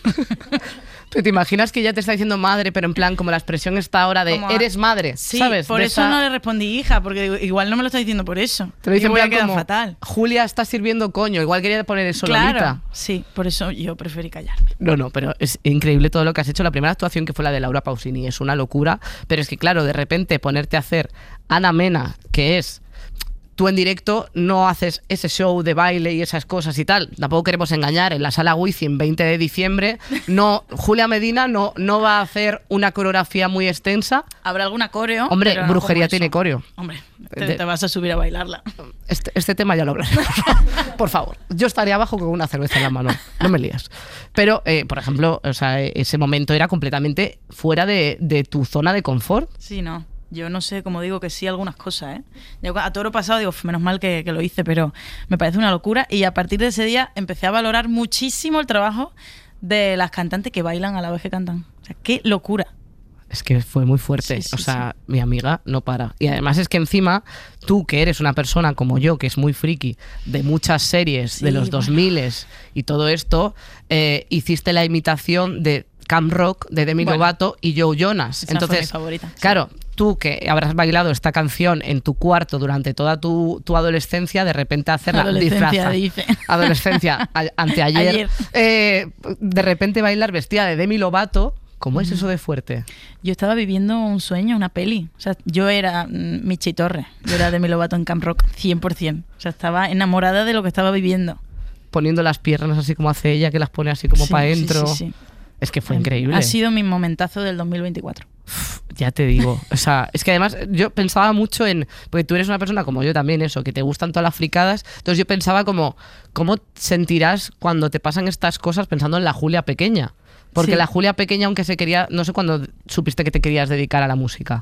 ¿Te imaginas que ya te está diciendo madre, pero en plan como la expresión está ahora de Como eres madre, Sí, ¿sabes? por De eso esa- no le respondí hija, porque digo, igual no me lo está diciendo por eso. Te lo dice Y en voy a plan quedar como, fatal. Julia está sirviendo coño, igual quería poner eso, Claro, Lolita. sí, por eso yo preferí callarme. No, pero es increíble todo lo que has hecho. La primera actuación que fue la de Laura Pausini es una locura, pero es que claro, de repente ponerte a hacer Ana Mena, que es... Tú en directo no haces ese show de baile y esas cosas y tal. Tampoco queremos engañar. En la sala Wizzing 20 de diciembre, no, Julia Medina no va a hacer una coreografía muy extensa. Habrá alguna coreo. Hombre, pero no brujería como eso. tiene coreo. Hombre, te vas a subir a bailarla. Este tema ya lo hablaremos. Por favor, yo estaría abajo con una cerveza en la mano. No me lías. Pero, por ejemplo, o sea, ese momento era completamente fuera de tu zona de confort. Sí, no. Yo no sé, como digo, que sí algunas cosas, ¿eh? Yo a toro pasado digo, menos mal que lo hice, pero me parece una locura. Y a partir de ese día empecé a valorar muchísimo el trabajo de las cantantes que bailan a la vez que cantan. O sea, qué locura. Es que fue muy fuerte. Sí, sí, o sea, mi amiga no para. Y además es que encima, tú que eres una persona como yo, que es muy friki, de muchas series, Sí, de los 2000 y todo esto, hiciste la imitación de Camp Rock de Demi Bueno, Lovato y Joe Jonas. esa Entonces, fue mi favorita, sí. claro, tú que habrás bailado esta canción en tu cuarto durante toda tu adolescencia, de repente hacerla Adolescencia, dice. Adolescencia, anteayer. Ayer. De repente bailar vestida de Demi Lovato. ¿Cómo es eso de fuerte? Yo estaba viviendo un sueño, una peli. O sea, yo era Michi Torres. Yo era Demi Lovato en Camp Rock, 100%. O sea, estaba enamorada de lo que estaba viviendo. Poniendo las piernas así como hace ella, que las pone así como Sí, para sí, adentro. sí. Es que fue increíble. Ha sido mi momentazo del 2024. Ya te digo. O sea, es que además yo pensaba mucho en... Porque tú eres una persona como yo también, eso, que te gustan todas las fricadas. Entonces yo pensaba como, ¿cómo sentirás cuando te pasan estas cosas pensando en la Julia pequeña? Porque Sí. la Julia pequeña, aunque se quería... No sé cuándo supiste que te querías dedicar a la música.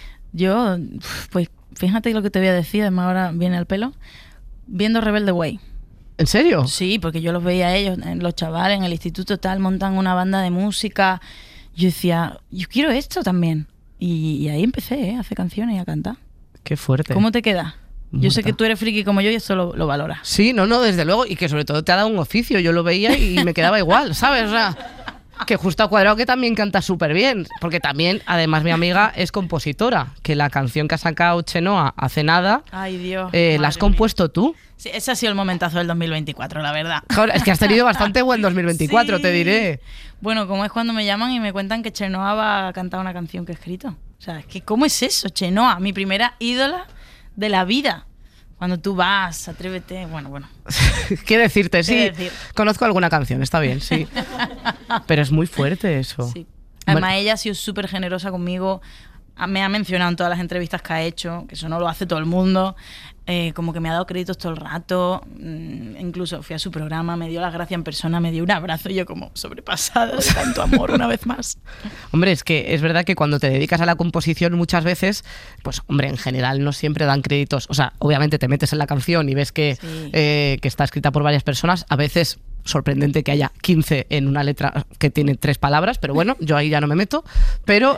Yo, pues fíjate lo que te voy a decir, además ahora viene al pelo. Viendo Rebelde Way. ¿En serio? Sí, porque yo los veía a ellos, los chavales en el instituto tal, montan una banda de música. Yo decía, yo quiero esto también. Y ahí empecé, a hacer canciones y a cantar. Qué fuerte. ¿Cómo te queda? Yo sé Muerta. que tú eres friki como yo y eso lo valoras. Sí, no, desde luego. Y que sobre todo te ha dado un oficio. Yo lo veía y me quedaba igual, ¿sabes? O sea, Que justo ha cuadrado que también canta súper bien. Porque también, además, mi amiga es compositora. Que la canción que ha sacado Chenoa hace nada, Ay, Dios. la has compuesto tú. Sí, ese ha sido el momentazo del 2024, la verdad. Joder, es que has tenido bastante buen 2024, Sí. te diré. Bueno, como es cuando me llaman y me cuentan que Chenoa va a cantar una canción que he escrito. O sea, es que ¿cómo es eso? Chenoa, mi primera ídola de la vida. Cuando tú vas, atrévete, bueno. ¿Qué decirte? Sí, ¿Qué decir? conozco alguna canción, está bien, sí. Pero es muy fuerte eso. Sí. Además, Bueno, ella ha sido súper generosa conmigo. Me ha mencionado en todas las entrevistas que ha hecho, que eso no lo hace todo el mundo. Como que me ha dado créditos todo el rato. Incluso fui a su programa, me dio las gracias en persona, me dio un abrazo y yo como sobrepasada de tanto amor una vez más. hombre, es que es verdad que cuando te dedicas a la composición muchas veces, pues hombre, en general no siempre dan créditos. O sea, obviamente te metes en la canción y ves que, Sí. que está escrita por varias personas. A veces sorprendente que haya 15 en una letra que tiene 3 palabras, pero bueno, yo ahí ya no me meto. Pero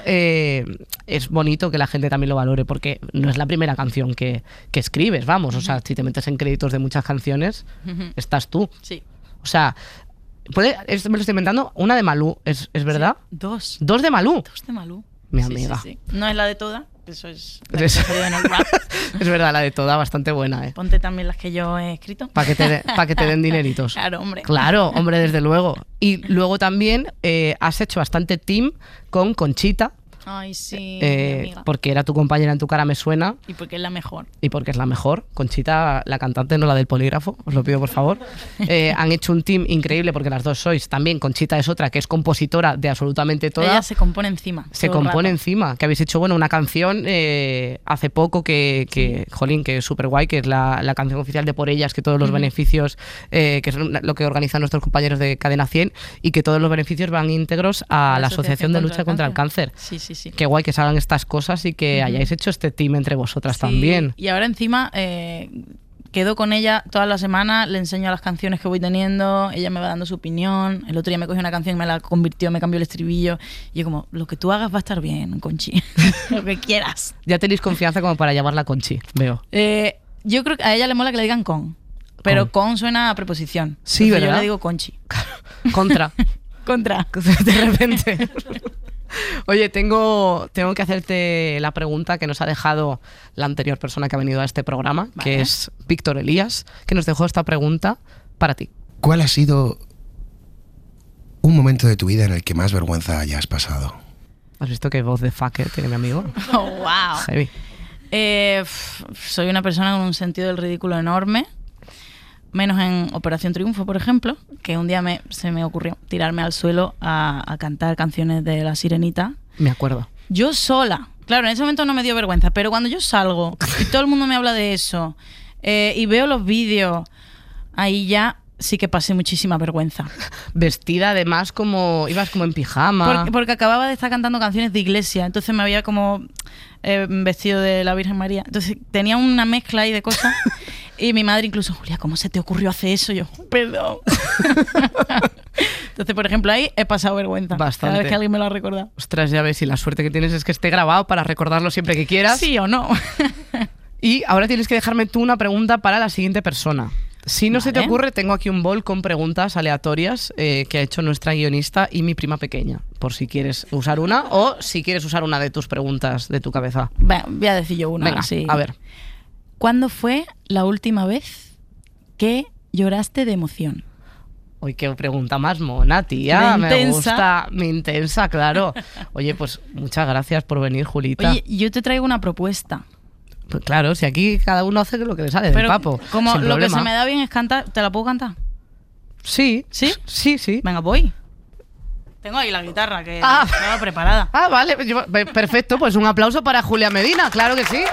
es bonito que la gente también lo valore, porque no es la primera canción que escribes, vamos. O sea, si te metes en créditos de muchas canciones, estás tú. Sí. O sea, me lo estoy inventando, una de Malú, ¿es verdad? Sí, 2. 2 de Malú. 2 de Malú. Mi Sí, amiga. sí, sí. No es la de toda, eso es la que Es- ha salido en el rap. Es verdad, la de toda, bastante buena, ¿eh? Ponte también las que yo he escrito. Para que te den dineritos. Claro, hombre. Claro, hombre, desde luego. Y luego también has hecho bastante team con Conchita, Ay, sí, mi amiga. porque era tu compañera en Tu cara me suena Y porque es la mejor. y porque es la mejor. Conchita, la cantante, no la del polígrafo, os lo pido por favor. Han hecho un team increíble porque las dos sois. También Conchita es otra que es compositora de absolutamente toda. Ella se compone encima. Se todo el compone rato. encima, que habéis hecho una canción hace poco jolín, que es súper guay, que es la canción oficial de Por Ellas, que todos los beneficios, que es lo que organizan nuestros compañeros de Cadena 100, y que todos los beneficios van íntegros a la Asociación de Lucha contra el Cáncer. Sí, sí, sí. Qué guay que salgan estas cosas y que hayáis hecho este team entre vosotras Sí, también. Y ahora encima quedo con ella toda la semana, le enseño las canciones que voy teniendo, ella me va dando su opinión. El otro día me cogió una canción y me la convirtió, me cambió el estribillo. Y yo como, lo que tú hagas va a estar bien, Conchi. Lo que quieras. Ya tenéis confianza como para llamarla Conchi, veo. Yo creo que a ella le mola que le digan con. Pero con suena a preposición. Sí, Entonces ¿verdad? Yo le digo Conchi. Contra. Contra. De repente. Oye, tengo que hacerte la pregunta que nos ha dejado la anterior persona que ha venido a este programa, Vale. que es Víctor Elías, que nos dejó esta pregunta para ti. ¿Cuál ha sido un momento de tu vida en el que más vergüenza hayas pasado? ¿Has visto qué voz de fucker tiene mi amigo? Oh, wow. Heavy. Soy una persona con un sentido del ridículo enorme. Menos en Operación Triunfo, por ejemplo, que un día se me ocurrió tirarme al suelo a cantar canciones de La Sirenita. Me acuerdo. Yo sola. Claro, en ese momento no me dio vergüenza, pero cuando yo salgo y todo el mundo me habla de eso y veo los vídeos, ahí ya sí que pasé muchísima vergüenza. Vestida además ibas como en pijama. Porque acababa de estar cantando canciones de iglesia, entonces me había como vestido de la Virgen María. Entonces tenía una mezcla ahí de cosas. Y mi madre incluso, Julia, ¿cómo se te ocurrió hacer eso? Yo, perdón. Entonces, por ejemplo, ahí he pasado vergüenza. Bastante. Cada vez que alguien me lo ha recordado. Ostras, ya ves, y la suerte que tienes es que esté grabado para recordarlo siempre que quieras. Sí o no. Y ahora tienes que dejarme tú una pregunta para la siguiente persona. Si no se te Vale. ocurre, tengo aquí un bol con preguntas aleatorias que ha hecho nuestra guionista y mi prima pequeña, por si quieres usar una o si quieres usar una de tus preguntas de tu cabeza. Bueno, voy a decir yo una. Venga, sí. a ver. ¿Cuándo fue la última vez que lloraste de emoción? Uy, qué pregunta más mona, tía. De Me intensa. gusta. Mi intensa, claro. Oye, pues muchas gracias por venir, Julita. Oye, yo te traigo una propuesta. Pues claro, si aquí cada uno hace lo que le sale del Pero papo. como sin lo que problema. se me da bien es cantar, ¿te la puedo cantar? Sí. ¿Sí? Sí, sí. Venga, voy. Tengo ahí la guitarra que Ah. estaba preparada. Ah, vale. Perfecto. Pues un aplauso para Julia Medina. Claro que sí.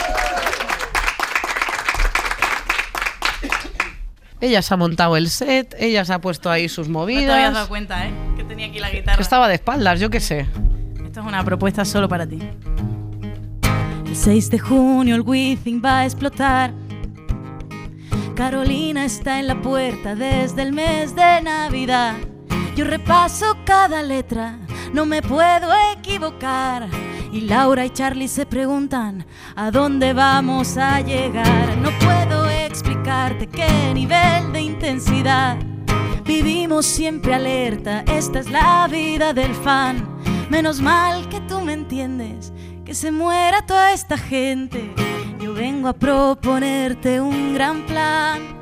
Ella se ha montado el set, ella se ha puesto ahí sus No te habías dado movidas. cuenta, ¿eh? Que tenía aquí la guitarra. Que estaba de espaldas, yo qué sé. Esto es una propuesta solo para ti. El 6 de junio el Wizzing va a explotar. Carolina está en la puerta desde el mes de Navidad. Yo repaso cada letra, no me puedo equivocar. Y Laura y Charlie se preguntan ¿a dónde vamos a llegar? No puedo explicarte qué nivel de intensidad Vivimos siempre alerta, esta es la vida del fan. Menos mal que tú me entiendes, que se muera toda esta gente. Yo vengo a proponerte un gran plan.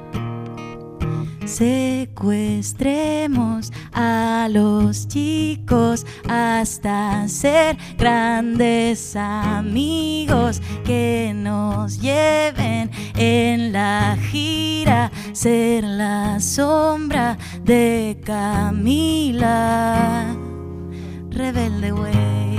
Secuestremos a los chicos hasta ser grandes amigos que nos lleven en la gira, ser la sombra de Camila. Rebelde Way.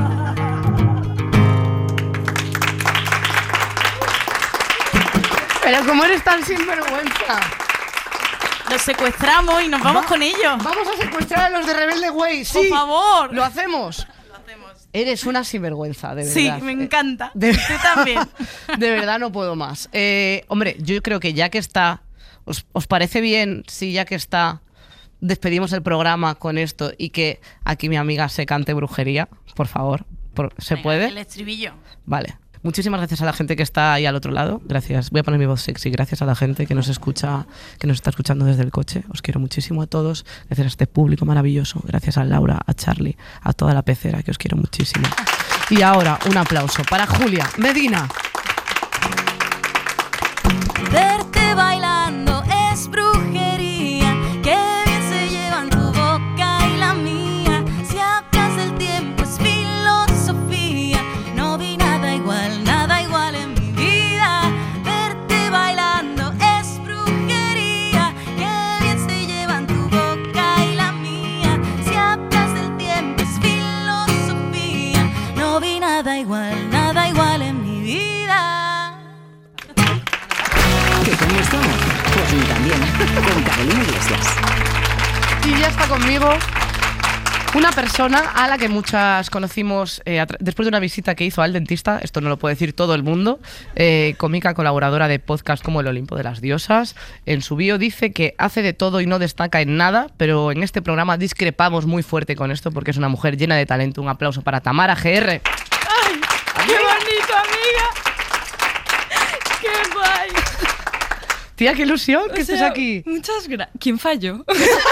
Pero como eres tan sinvergüenza. Los secuestramos y nos vamos con ellos. Vamos a secuestrar a los de Rebelde Way. Sí, por favor. Lo hacemos. Eres una sinvergüenza, de verdad. Sí, me encanta. Tú también. De verdad no puedo más. Hombre, yo creo que ya que está... ¿Os parece bien si ya que está despedimos el programa con esto y que aquí mi amiga se cante brujería? Por favor. ¿Se puede? El estribillo. Vale. Muchísimas gracias a la gente que está ahí al otro lado. Gracias. Voy a poner mi voz sexy. Gracias a la gente que nos escucha, que nos está escuchando desde el coche. Os quiero muchísimo a todos. Gracias a este público maravilloso. Gracias a Laura, a Charlie, a toda la pecera, que os quiero muchísimo. Y ahora un aplauso para Julia Medina. Verte bailando es brujería. Qué bien se llevan tu boca y la mía. Si hablas del tiempo es filosofía. No vi nada igual en mi vida. Verte bailando es brujería. Qué bien se llevan tu boca y la mía. Si hablas del tiempo es filosofía. No vi nada igual en mi vida. ¿Que cómo estamos? Pues ni también, con Carolina Iglesias. Y ya está conmigo una persona a la que muchas conocimos después de una visita que hizo al dentista. Esto no lo puede decir todo el mundo. Cómica colaboradora de podcast como El Olimpo de las Diosas. En su bio dice que hace de todo y no destaca en nada, pero en este programa discrepamos muy fuerte con esto porque es una mujer llena de talento. Un aplauso para Tamara GR. ¡Ay! ¡Qué bonito, amiga! ¡Qué guay! Tía, qué ilusión que estés aquí. Muchas gracias. ¿Quién falló?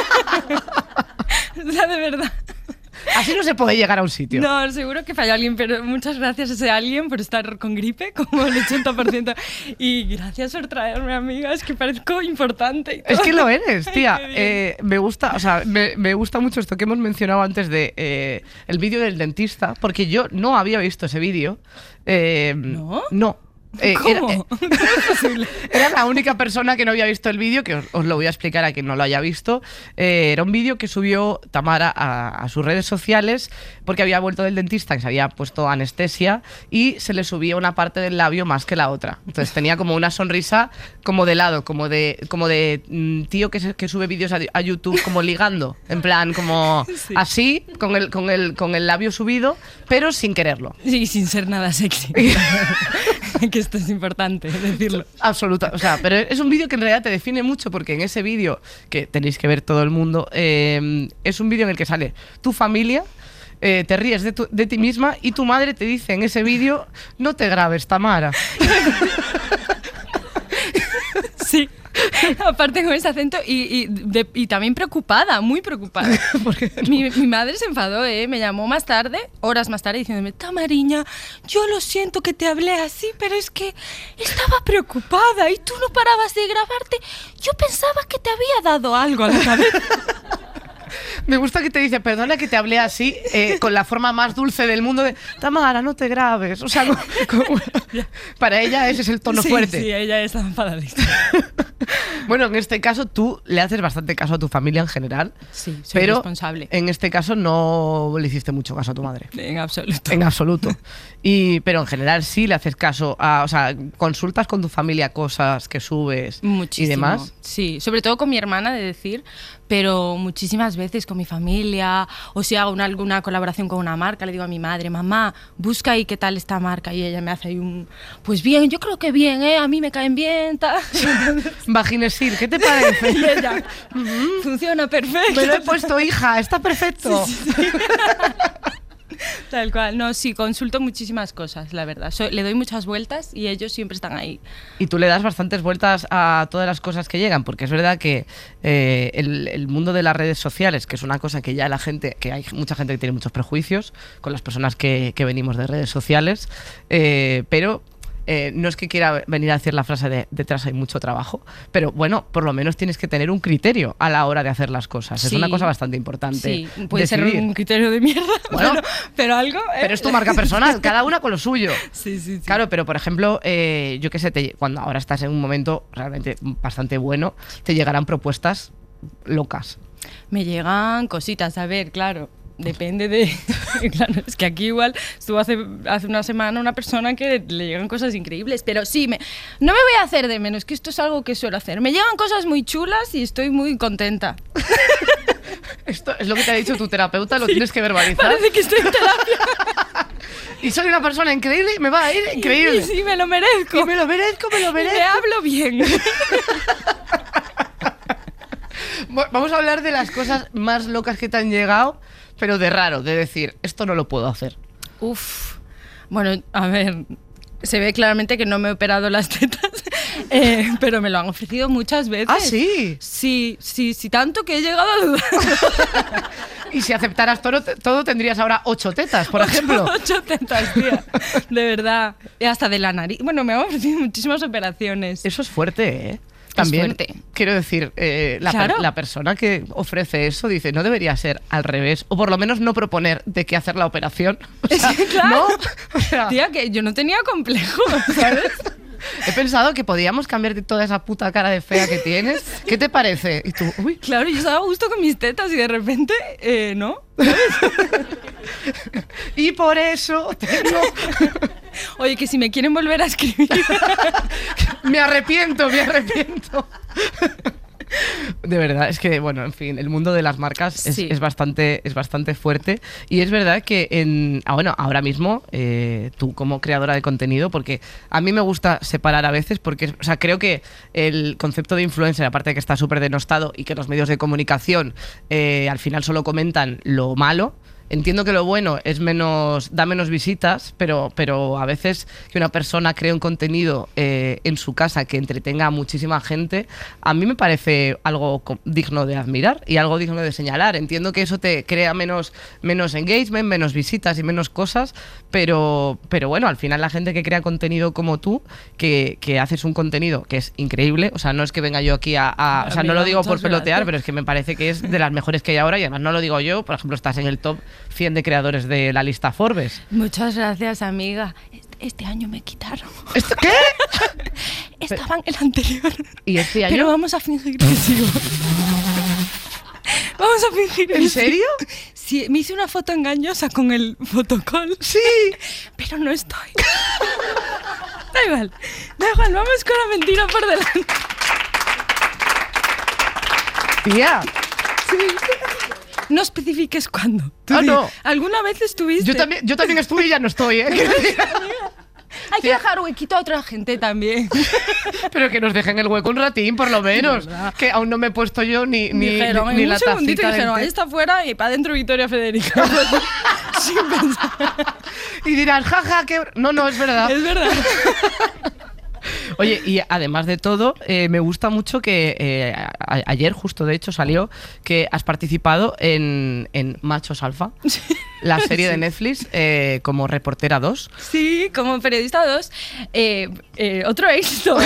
O sea, de verdad. Así no se puede llegar a un sitio. No, seguro que falló alguien, pero muchas gracias a ese alguien por estar con gripe, como el 80%. Y gracias por traerme, amiga, es que parezco importante. Y todo. Es que lo eres, tía. Ay, me gusta, o sea, me gusta mucho esto que hemos mencionado antes de el vídeo del dentista, porque yo no había visto ese vídeo. ¿No? No. ¿Cómo? ¿Cómo es posible? Era la única persona que no había visto el vídeo, que os lo voy a explicar a quien no lo haya visto. Era un vídeo que subió Tamara a sus redes sociales porque había vuelto del dentista, que se había puesto anestesia y se le subía una parte del labio más que la otra. Entonces tenía como una sonrisa como de lado, como de tío que sube vídeos a YouTube como ligando, en plan como sí. Así, con el labio subido, pero sin quererlo. Sí, sin ser nada sexy. Que esto es importante decirlo. Absoluta, o sea, pero es un vídeo que en realidad te define mucho porque en ese vídeo, que tenéis que ver todo el mundo, es un vídeo en el que sale tu familia, te ríes de ti misma y tu madre te dice en ese vídeo: no te grabes, Tamara. Sí. Aparte con ese acento y también preocupada, muy preocupada. Porque mi madre se enfadó, me llamó más tarde, horas más tarde, diciéndome: Tamariña, yo lo siento que te hablé así, pero es que estaba preocupada y tú no parabas de grabarte. Yo pensaba que te había dado algo a la cabeza. Me gusta que te dice: perdona que te hablé así, con la forma más dulce del mundo de Tamara, no te grabes. O sea, para ella ese es el tono fuerte. Sí, ella está enfadadísima. Bueno, en este caso tú le haces bastante caso a tu familia en general. Sí, soy pero responsable. En este caso no le hiciste mucho caso a tu madre. En absoluto. En absoluto. Pero en general sí le haces caso a, o sea, consultas con tu familia cosas que subes. Muchísimo. Y demás. Sí, sobre todo con mi hermana, de decir, pero muchísimas veces con mi familia, o si hago alguna colaboración con una marca, le digo a mi madre: mamá, busca ahí qué tal esta marca, y ella me hace ahí pues bien, yo creo que bien, a mí me caen bien, tal. Vaginesil, ¿qué te parece? Y ella, funciona perfecto. Me lo he puesto, hija, está perfecto. Sí. Tal cual. No, sí, consulto muchísimas cosas, la verdad. Le doy muchas vueltas y ellos siempre están ahí. Y tú le das bastantes vueltas a todas las cosas que llegan, porque es verdad que el mundo de las redes sociales, que es una cosa que ya que hay mucha gente que tiene muchos prejuicios con las personas que venimos de redes sociales, pero... no es que quiera venir a decir la frase de detrás hay mucho trabajo, pero bueno, por lo menos tienes que tener un criterio a la hora de hacer las cosas. Sí. Es una cosa bastante importante. Sí, puede ser un criterio de mierda, bueno, pero algo... Pero es tu marca personal, cada una con lo suyo. Sí. Claro, pero por ejemplo, yo qué sé, cuando ahora estás en un momento realmente bastante bueno, te llegarán propuestas locas. Me llegan cositas, a ver, claro. Depende de... Claro, es que aquí igual estuvo hace una semana una persona que le llegan cosas increíbles, pero sí, no me voy a hacer de menos, que esto es algo que suelo hacer. Me llegan cosas muy chulas y estoy muy contenta. Esto es lo que te ha dicho tu terapeuta, lo tienes que verbalizar. Parece que estoy en terapia. Y soy una persona increíble y me va a ir increíble. Sí, me lo merezco. Y me lo merezco. Y me hablo bien. Vamos a hablar de las cosas más locas que te han llegado, pero de raro, de decir, esto no lo puedo hacer. Bueno, a ver, se ve claramente que no me he operado las tetas, pero me lo han ofrecido muchas veces. ¿Ah, sí? Sí, tanto que he llegado a dudar. Y si aceptaras todo tendrías ahora 8 tetas, por ejemplo. 8 tetas, tía. De verdad. Y hasta de la nariz. Bueno, me han ofrecido muchísimas operaciones. Eso es fuerte, ¿eh? También, quiero decir, la persona que ofrece eso dice, no debería ser al revés, o por lo menos no proponer de qué hacer la operación. O sea, claro. ¿no? O sea, tía, que yo no tenía complejo, ¿sabes? He pensado que podíamos cambiarte toda esa puta cara de fea que tienes. ¿Qué te parece? Y tú, uy. Claro, yo estaba a gusto con mis tetas y de repente, ¿no? Y por eso tengo... Oye, que si me quieren volver a escribir... Me arrepiento. De verdad, es que, bueno, en fin, el mundo de las marcas es bastante fuerte. Y es verdad que ahora mismo, tú como creadora de contenido, porque a mí me gusta separar a veces, porque creo que el concepto de influencer, aparte de que está súper denostado y que los medios de comunicación al final solo comentan lo malo. Entiendo que lo bueno da menos visitas, pero a veces que una persona cree un contenido en su casa que entretenga a muchísima gente, a mí me parece algo digno de admirar y algo digno de señalar. Entiendo que eso te crea menos engagement, menos visitas y menos cosas, pero bueno, al final la gente que crea contenido como tú, que haces un contenido que es increíble, o sea, no es que venga yo aquí o sea, no lo digo por pelotear, pero es que me parece que es de las mejores que hay ahora y además no lo digo yo, por ejemplo, estás en el top 100 de creadores de la lista Forbes. Muchas gracias, amiga. Este año me quitaron. ¿Esto qué? Estaba en el anterior. ¿Y este año? Pero vamos a fingir que sigo. Vamos a fingir. ¿En serio? Sí, me hice una foto engañosa con el fotocall. Sí. Pero no estoy. Da igual, vamos con la mentira por delante. Tía. Sí. No especifiques cuándo. No. ¿Alguna vez estuviste? Yo también estuve y ya no estoy, ¿eh? Hay que dejar huequito a otra gente también. Pero que nos dejen el hueco un ratín, por lo menos. Que aún no me he puesto yo ni la tacita. Dijeron, ahí está fuera y para adentro Victoria Federica. Sin pensar. Y dirán, jaja, que... No, es verdad. Es verdad. Oye, y además de todo, me gusta mucho que ayer justo de hecho salió que has participado en Machos Alfa, la serie de Netflix, como reportera 2. Sí, como periodista 2. Otro éxito.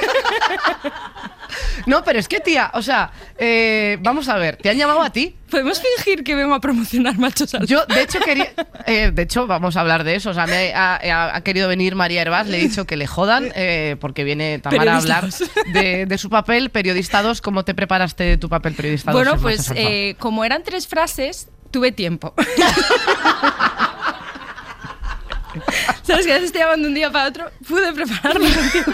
No, pero es que, tía, o sea, vamos a ver, ¿te han llamado a ti? ¿Podemos fingir que vengo a promocionar Machos Alfa? Yo, de hecho, de hecho, vamos a hablar de eso. O sea, ha querido venir María Hervás, le he dicho que le jodan, porque viene Tamara a hablar de su papel Periodista 2. ¿Cómo te preparaste tu papel Periodista 2? Bueno, pues como eran 3 frases, tuve tiempo. ¿Sabes que a veces te llaman de un día para otro? Pude prepararlo con tiempo.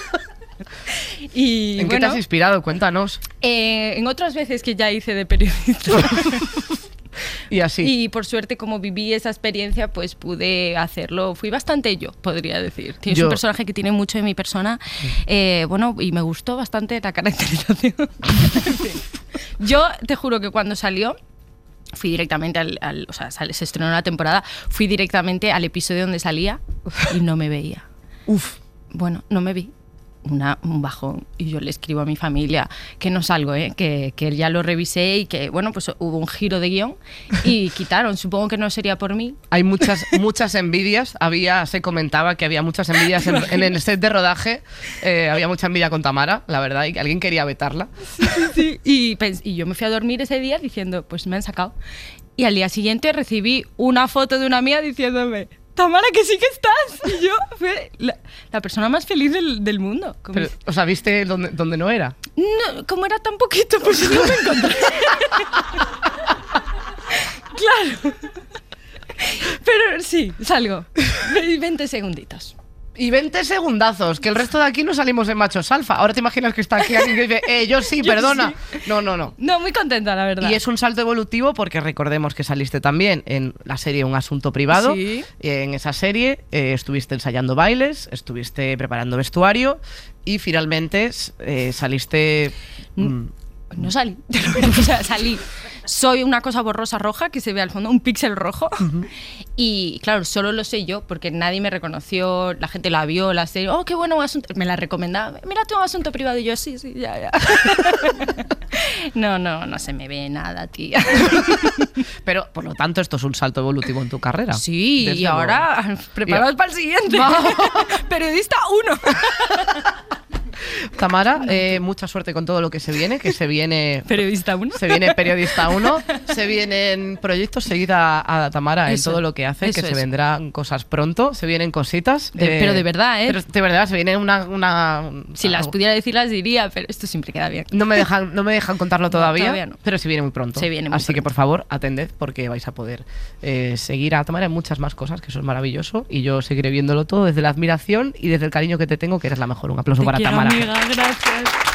Y, ¿En qué te has inspirado? Cuéntanos. En otras veces que ya hice de periodista. Y así. Y por suerte, como viví esa experiencia, pues pude hacerlo. Fui bastante yo, podría decir. Tienes un personaje que tiene mucho de mi persona. Bueno, y me gustó bastante la caracterización. En fin. Yo te juro que cuando salió, fui directamente o sea, se estrenó la temporada, fui directamente al episodio donde salía y no me veía. Bueno, no me vi. Un bajón, y yo le escribo a mi familia que no salgo, que ya lo revisé y que, bueno, pues hubo un giro de guión y quitaron. Supongo que no sería por mí. Hay muchas envidias. Se comentaba que había muchas envidias en el set de rodaje. Había mucha envidia con Tamara, la verdad, y que alguien quería vetarla. Sí. Y yo me fui a dormir ese día diciendo, pues me han sacado. Y al día siguiente recibí una foto de una amiga diciéndome: Tamara, que sí que estás. Y yo fue la persona más feliz del mundo. Pero, o sea, ¿viste dónde no era? No, como era tan poquito, pues no me encontré. Claro. Pero sí, salgo. 20 segunditos. Y 20 segundazos, que el resto de aquí no salimos en machos alfa. Ahora te imaginas que está aquí alguien que dice, yo sí, perdona. Sí. No. No, muy contenta, la verdad. Y es un salto evolutivo porque recordemos que saliste también en la serie Un Asunto Privado. Sí. En esa serie estuviste ensayando bailes, estuviste preparando vestuario y finalmente saliste... No salí, o sea, salí. Soy una cosa borrosa roja que se ve al fondo, un píxel rojo. Y claro, solo lo sé yo, porque nadie me reconoció, la gente la vio, la serie, qué bueno, Un Asunto, me la recomendaba, mira tu Asunto Privado, y yo, sí, ya. No se me ve nada, tía. Pero, por lo tanto, esto es un salto evolutivo en tu carrera. Sí, desde y ahora, preparados para el siguiente. Periodista 1. Tamara, mucha suerte con todo lo que se viene, Periodista 1. Se viene Periodista 1, se vienen proyectos, seguida a Tamara en todo lo que hace, que se vendrán cosas pronto, se vienen cositas. Pero de verdad, Pero de verdad, se viene una si las pudiera decir las diría, pero esto siempre queda bien. No me dejan contarlo todavía, no. pero se viene muy pronto. Así que por favor, atended porque vais a poder seguir a Tamara en muchas más cosas, que eso es maravilloso, y yo seguiré viéndolo todo desde la admiración y desde el cariño que te tengo, que eres la mejor. Un aplauso para Tamara. Amiga, gracias.